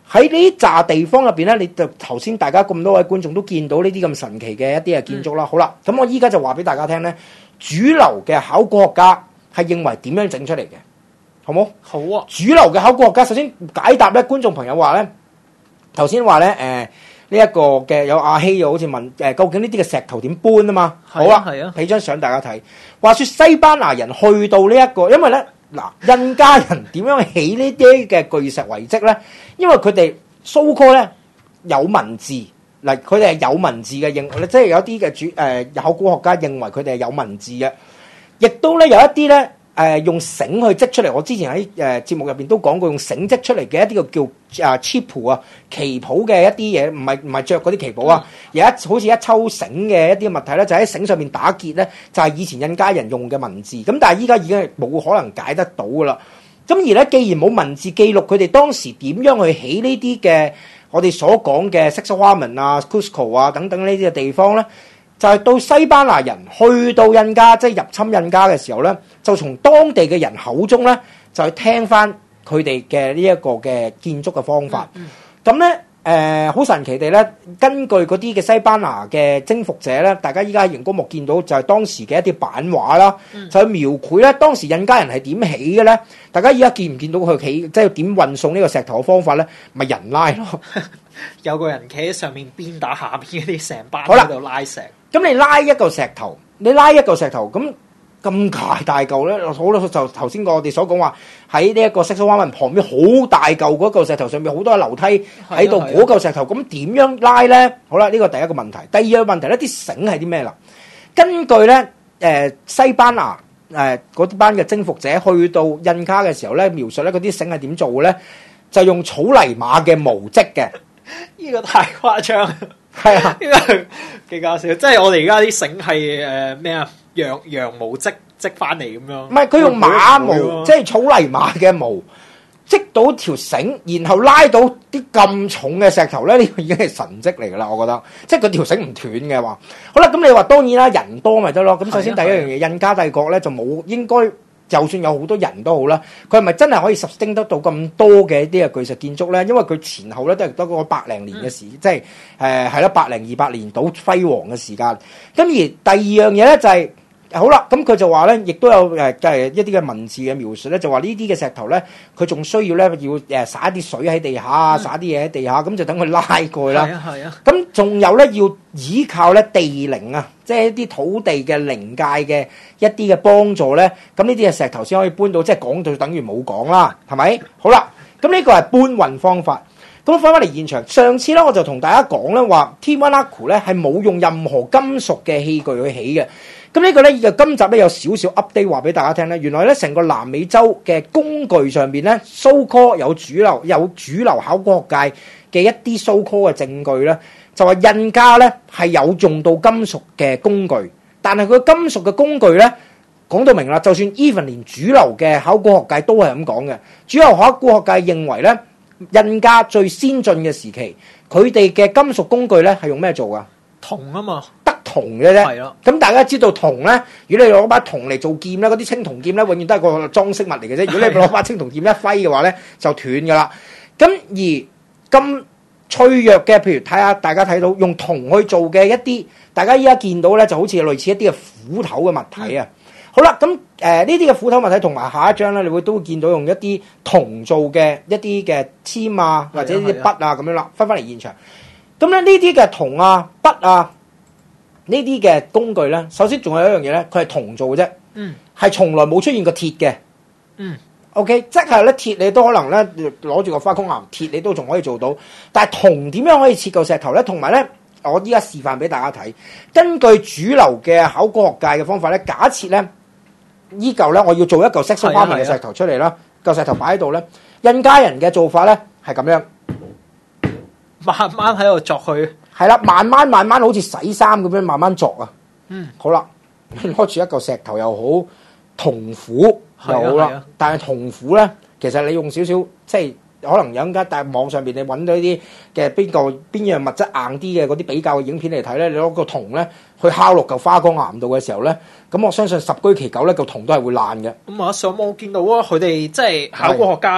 喺呢紮地方入邊咧，你就頭先大家咁多位觀眾都見到呢啲咁神奇嘅一啲嘅建築啦。嗯、好啦，咁我依家就話俾大家聽咧，主流嘅考古學家係認為點樣整出嚟嘅，好冇？ 好啊！ 主流嘅考古學家首先解答咧，觀眾朋友話咧，頭先話咧，誒呢一個嘅有阿希又好似問誒、呃，究竟呢啲嘅石頭點搬啊嘛？好啊，係啊，俾張相大家睇。話說西班牙人去到呢、這、一個，因為咧。嗱，印加人點樣起呢啲嘅巨石遺跡咧？因為佢哋蘇科咧有文字，嗱佢哋係有文字嘅認，即係有啲嘅主誒考古學家認為佢哋係有文字嘅，亦都咧有一啲咧誒用繩去織出嚟。我之前喺誒節目入邊都講過，用繩織出嚟嘅一啲個叫啊 chip 啊旗袍嘅一啲嘢，唔係唔係著嗰啲旗袍啊，有一好似一抽繩嘅一啲物體咧，就喺繩上面打結咧，就係以前印加人用嘅文字。咁但係依家已經係冇可能解得到噶啦。咁而咧，既然冇文字記錄佢哋當時點樣去起呢啲嘅我哋所講嘅 Sacsayhuaman 啊、Cusco 啊等等呢啲嘅地方咧，就係到西班牙人去到印加，即係入侵印加嘅時候咧，就從當地嘅人口中咧，就去聽翻佢哋嘅呢一個嘅建築嘅方法。咁咧誒好神奇地咧，根據嗰啲嘅西班牙嘅征服者咧，大家依家喺熒光幕見到就係當時嘅一啲版畫啦，就去描繪咧當時印加人係點起嘅咧。大家依家見唔見到佢起即係點運送呢個石頭嘅方法咧？咪人拉咯， 有個人企喺上面鞭打下邊嗰啲成班喺度拉石。 咁你拉一嚿石頭，你拉一嚿石頭，咁咁大大嚿咧，好啦，就頭先我哋所講話喺呢一個 Sacsayhuaman旁邊好大嚿嗰嚿石頭上面好多樓梯喺度，嗰嚿石頭咁點樣拉咧？好啦，呢個第一個問題。第二個問題咧，啲繩係啲咩啦？根據咧誒、呃、西班牙誒嗰班嘅征服者去到印加嘅時候咧，描述咧嗰啲繩係點做嘅咧？就用草泥馬嘅毛織嘅。 呢個太誇張。 係啊， 呢個幾搞笑，即係我哋而家啲繩係誒咩啊？羊羊毛織織翻嚟咁樣。唔係，佢用馬毛， 即係草泥馬嘅毛織到條繩，然後拉到啲咁重嘅石頭咧，呢、這個已經係神蹟嚟噶啦，我覺得。即係佢條繩唔斷嘅話，好啦，咁你話當然啦，人多咪得咯。咁首先第一樣嘢，印加帝國咧就冇應該。就算有好多人都好啦，佢係咪真係可以 sustain 得到咁多嘅一啲嘅巨石建築咧？因為佢前後咧都係得嗰個百零年嘅時，嗯、即係誒係啦，百零二百年到輝煌嘅時間。咁而第二樣嘢咧就係、是。好啦，咁佢就話咧，亦都有誒，即係一啲嘅文字嘅描述咧，就話呢啲嘅石頭咧，佢仲需要咧要誒灑啲水喺地下，灑啲嘢喺地下，咁就等佢拉過去啦。係啊，係啊。咁仲有咧，要依靠咧地靈啊，即係一啲土地嘅靈界嘅一啲嘅幫助咧，咁呢啲嘅石頭先可以搬到，即係講到等於冇講啦，係咪？好啦，咁呢個係搬運方法。咁翻返嚟現場，上次咧我就同大家講咧話，Tiwanaku咧係冇用任何金屬嘅器具去起嘅。咁呢個咧就今集咧有少少 update 話俾大家聽咧，原來咧成個南美洲嘅工具上邊咧，so call 有主流有主流考古學界嘅一啲 so call 嘅證據咧，就話印加咧係有用到金屬嘅工具，但係佢金屬嘅工具咧講到明啦，就算 even 連主流嘅考古學界都係咁講嘅，主流考古學界認為咧，印加最先進嘅時期，佢哋嘅金屬工具咧係用咩做噶？ 銅啊嘛。 銅嘅啫，咁大家知道銅咧，如果你攞把銅嚟做劍咧，嗰啲青銅劍咧，永遠都係個裝飾物嚟嘅啫。如果你攞把青銅劍一揮嘅話咧，就斷噶啦。咁而咁脆弱嘅，譬如睇下大家睇到用銅去做嘅一啲，大家依家見到咧，就好似類似一啲嘅斧頭嘅物體啊。嗯、好啦，咁誒呢啲嘅斧頭物體同埋下一張咧，你會都會見到用一啲銅做嘅一啲嘅籤啊，或者啲筆啊咁樣啦，翻返嚟現場。咁咧呢啲嘅銅啊、筆啊。呢啲嘅工具咧，首先仲有一樣嘢咧，佢係銅做嘅啫，嗯，係從來冇出現過鐵嘅，嗯 ，OK，即係咧鐵你都可能咧攞住個花崗岩，鐵你都仲可以做到，但係銅點樣可以切嚿石頭咧？同埋咧，我依家示範俾大家睇，根據主流嘅考古學界嘅方法咧，假設咧依嚿咧我要做一嚿 Sacsayhuaman嘅石頭出嚟啦，嚿石頭擺喺度咧，印加人嘅做法咧係咁樣， 慢慢喺度鑿去。 係啦，慢慢慢慢好似洗衫咁樣慢慢鑿啊。嗯，好啦，攞住一嚿石頭又好，銅斧又好啦。啊、但係銅斧咧，其實你用少少，即係可能有間但係網上邊你揾到呢啲嘅邊個邊樣物質硬啲嘅嗰啲比較嘅影片嚟睇咧，你攞個銅咧去敲落嚿花崗岩度嘅時候咧，咁我相信十居其九咧嚿銅都係會爛嘅。 咁啊，上網見到啊，佢哋即係考古學家。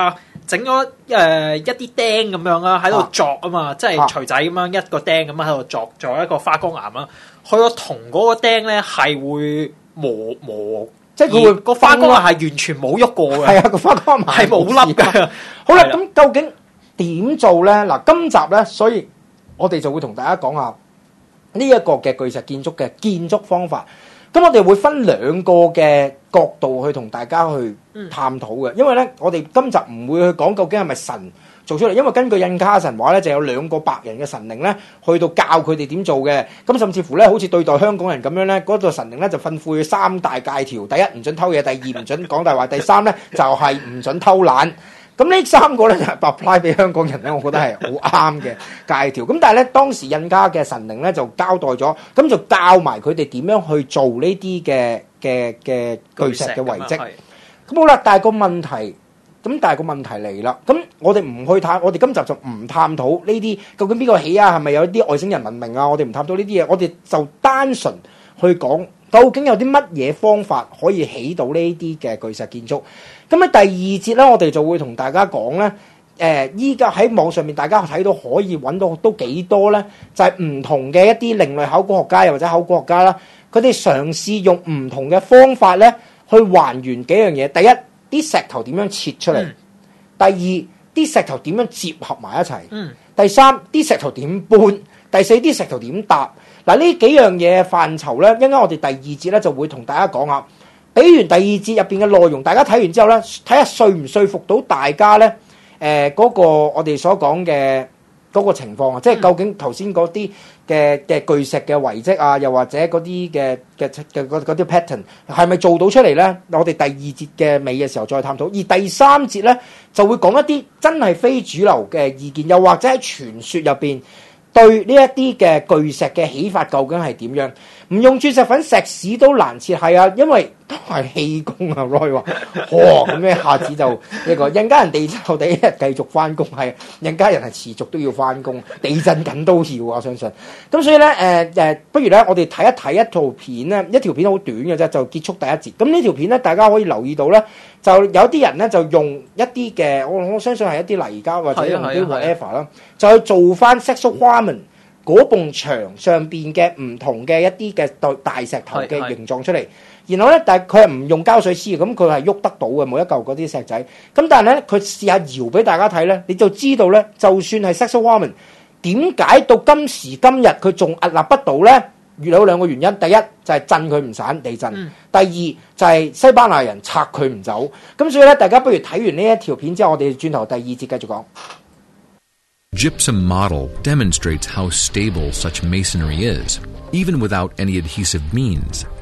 整咗誒一啲釘咁樣啦，喺度鑿啊嘛，即係錘仔咁樣一個釘咁樣喺度鑿，做一個花崗岩啦。佢個銅嗰個釘咧係會磨磨，即係佢會個花崗岩係完全冇喐過嘅。係啊，個花崗岩係冇粒嘅。 好啦，咁究竟點做咧？嗱，今集咧，所以我哋就會同大家講下呢一個嘅巨石建築嘅建築方法。咁我哋會分兩個嘅角度去同大家去探討嘅，因為咧我哋今集唔會去講究竟係咪神做出嚟，因為根據印加神話咧就有兩個白人嘅神靈咧去到教佢哋點做嘅，咁甚至乎咧好似對待香港人咁樣咧，嗰個神靈咧就吩咐佢三大戒條：第一唔准偷嘢，第二唔准講大話，第三咧就係唔准偷懶。咁呢三個咧就 apply 俾香港人咧，我覺得係好啱嘅戒條。咁但係咧當時印加嘅神靈咧就交代咗，咁就教埋佢哋點樣去做呢啲嘅嘅嘅巨石嘅遺跡。咁好啦，但係個問題，咁但係個問題嚟啦。咁我哋唔去探，我哋今集就唔探討呢啲究竟邊個起啊？係咪有啲外星人文明啊？我哋唔探討呢啲嘢，我哋就單純去講究竟有啲乜嘢方法可以起到呢啲嘅巨石建築。咁喺第二節咧，我哋就會同大家講咧，誒依家喺網上面大家睇到可以揾到都幾多咧，就係、是、唔同嘅一啲另類考古學家又或者考古學家啦，佢哋嘗試用唔同嘅方法咧去還原幾樣嘢。第一，啲石頭點樣切出嚟；嗯、第二，啲石頭點樣接合埋一齊；嗯、第三，啲石頭點搬；第四，啲石頭點搭。嗱，呢幾樣嘢範疇咧，一陣間我哋第二節咧就會同大家講下。俾完第二節入邊嘅內容，大家睇完之後咧，睇下說唔說服到大家咧？誒、呃，嗰、那個我哋所講嘅嗰個情況啊，即係究竟頭先嗰啲嘅嘅巨石嘅遺跡啊，又或者嗰啲嘅嘅嘅嗰啲 pattern 係咪做到出嚟咧？我哋第二節嘅尾嘅時候再探討。而第三節咧就會講一啲真係非主流嘅意見，又或者喺傳說入邊對呢一啲嘅巨石嘅起法究竟係點樣？唔用鑽石粉石屎都難設，係啊，因為都係氣功啊。Roy 話，哇咁一下子就呢個印加人地就第一日繼續翻工，係印加人係持續都要翻工，地震緊都要啊，我相信。咁所以咧，誒、呃、誒，不如咧，我哋睇一睇一套片咧，一條片好短嘅啫，就結束第一節。咁呢條片咧，大家可以留意到咧，就有啲人咧就用一啲嘅，我我相信係一啲泥膠或者用啲 whatever 啦，就去做翻 Saxo Grammen嗰埲牆上邊嘅唔同嘅一啲嘅大石頭嘅形狀出嚟，然後咧，但係佢係唔用膠水黐嘅，咁佢係喐得到嘅每一嚿嗰啲石仔。咁但係咧，佢試下搖俾大家睇咧，你就知道咧，就算係 Saxo Grammen，點解到今時今日佢仲屹立不倒咧？有兩個原因，第一就係震佢唔散地震，嗯、第二就係西班牙人拆佢唔走。咁所以咧，大家不如睇完呢一條片之後，我哋轉頭第二節繼續講。 Gypsum model demonstrates how stable such masonry is, even without any adhesive means.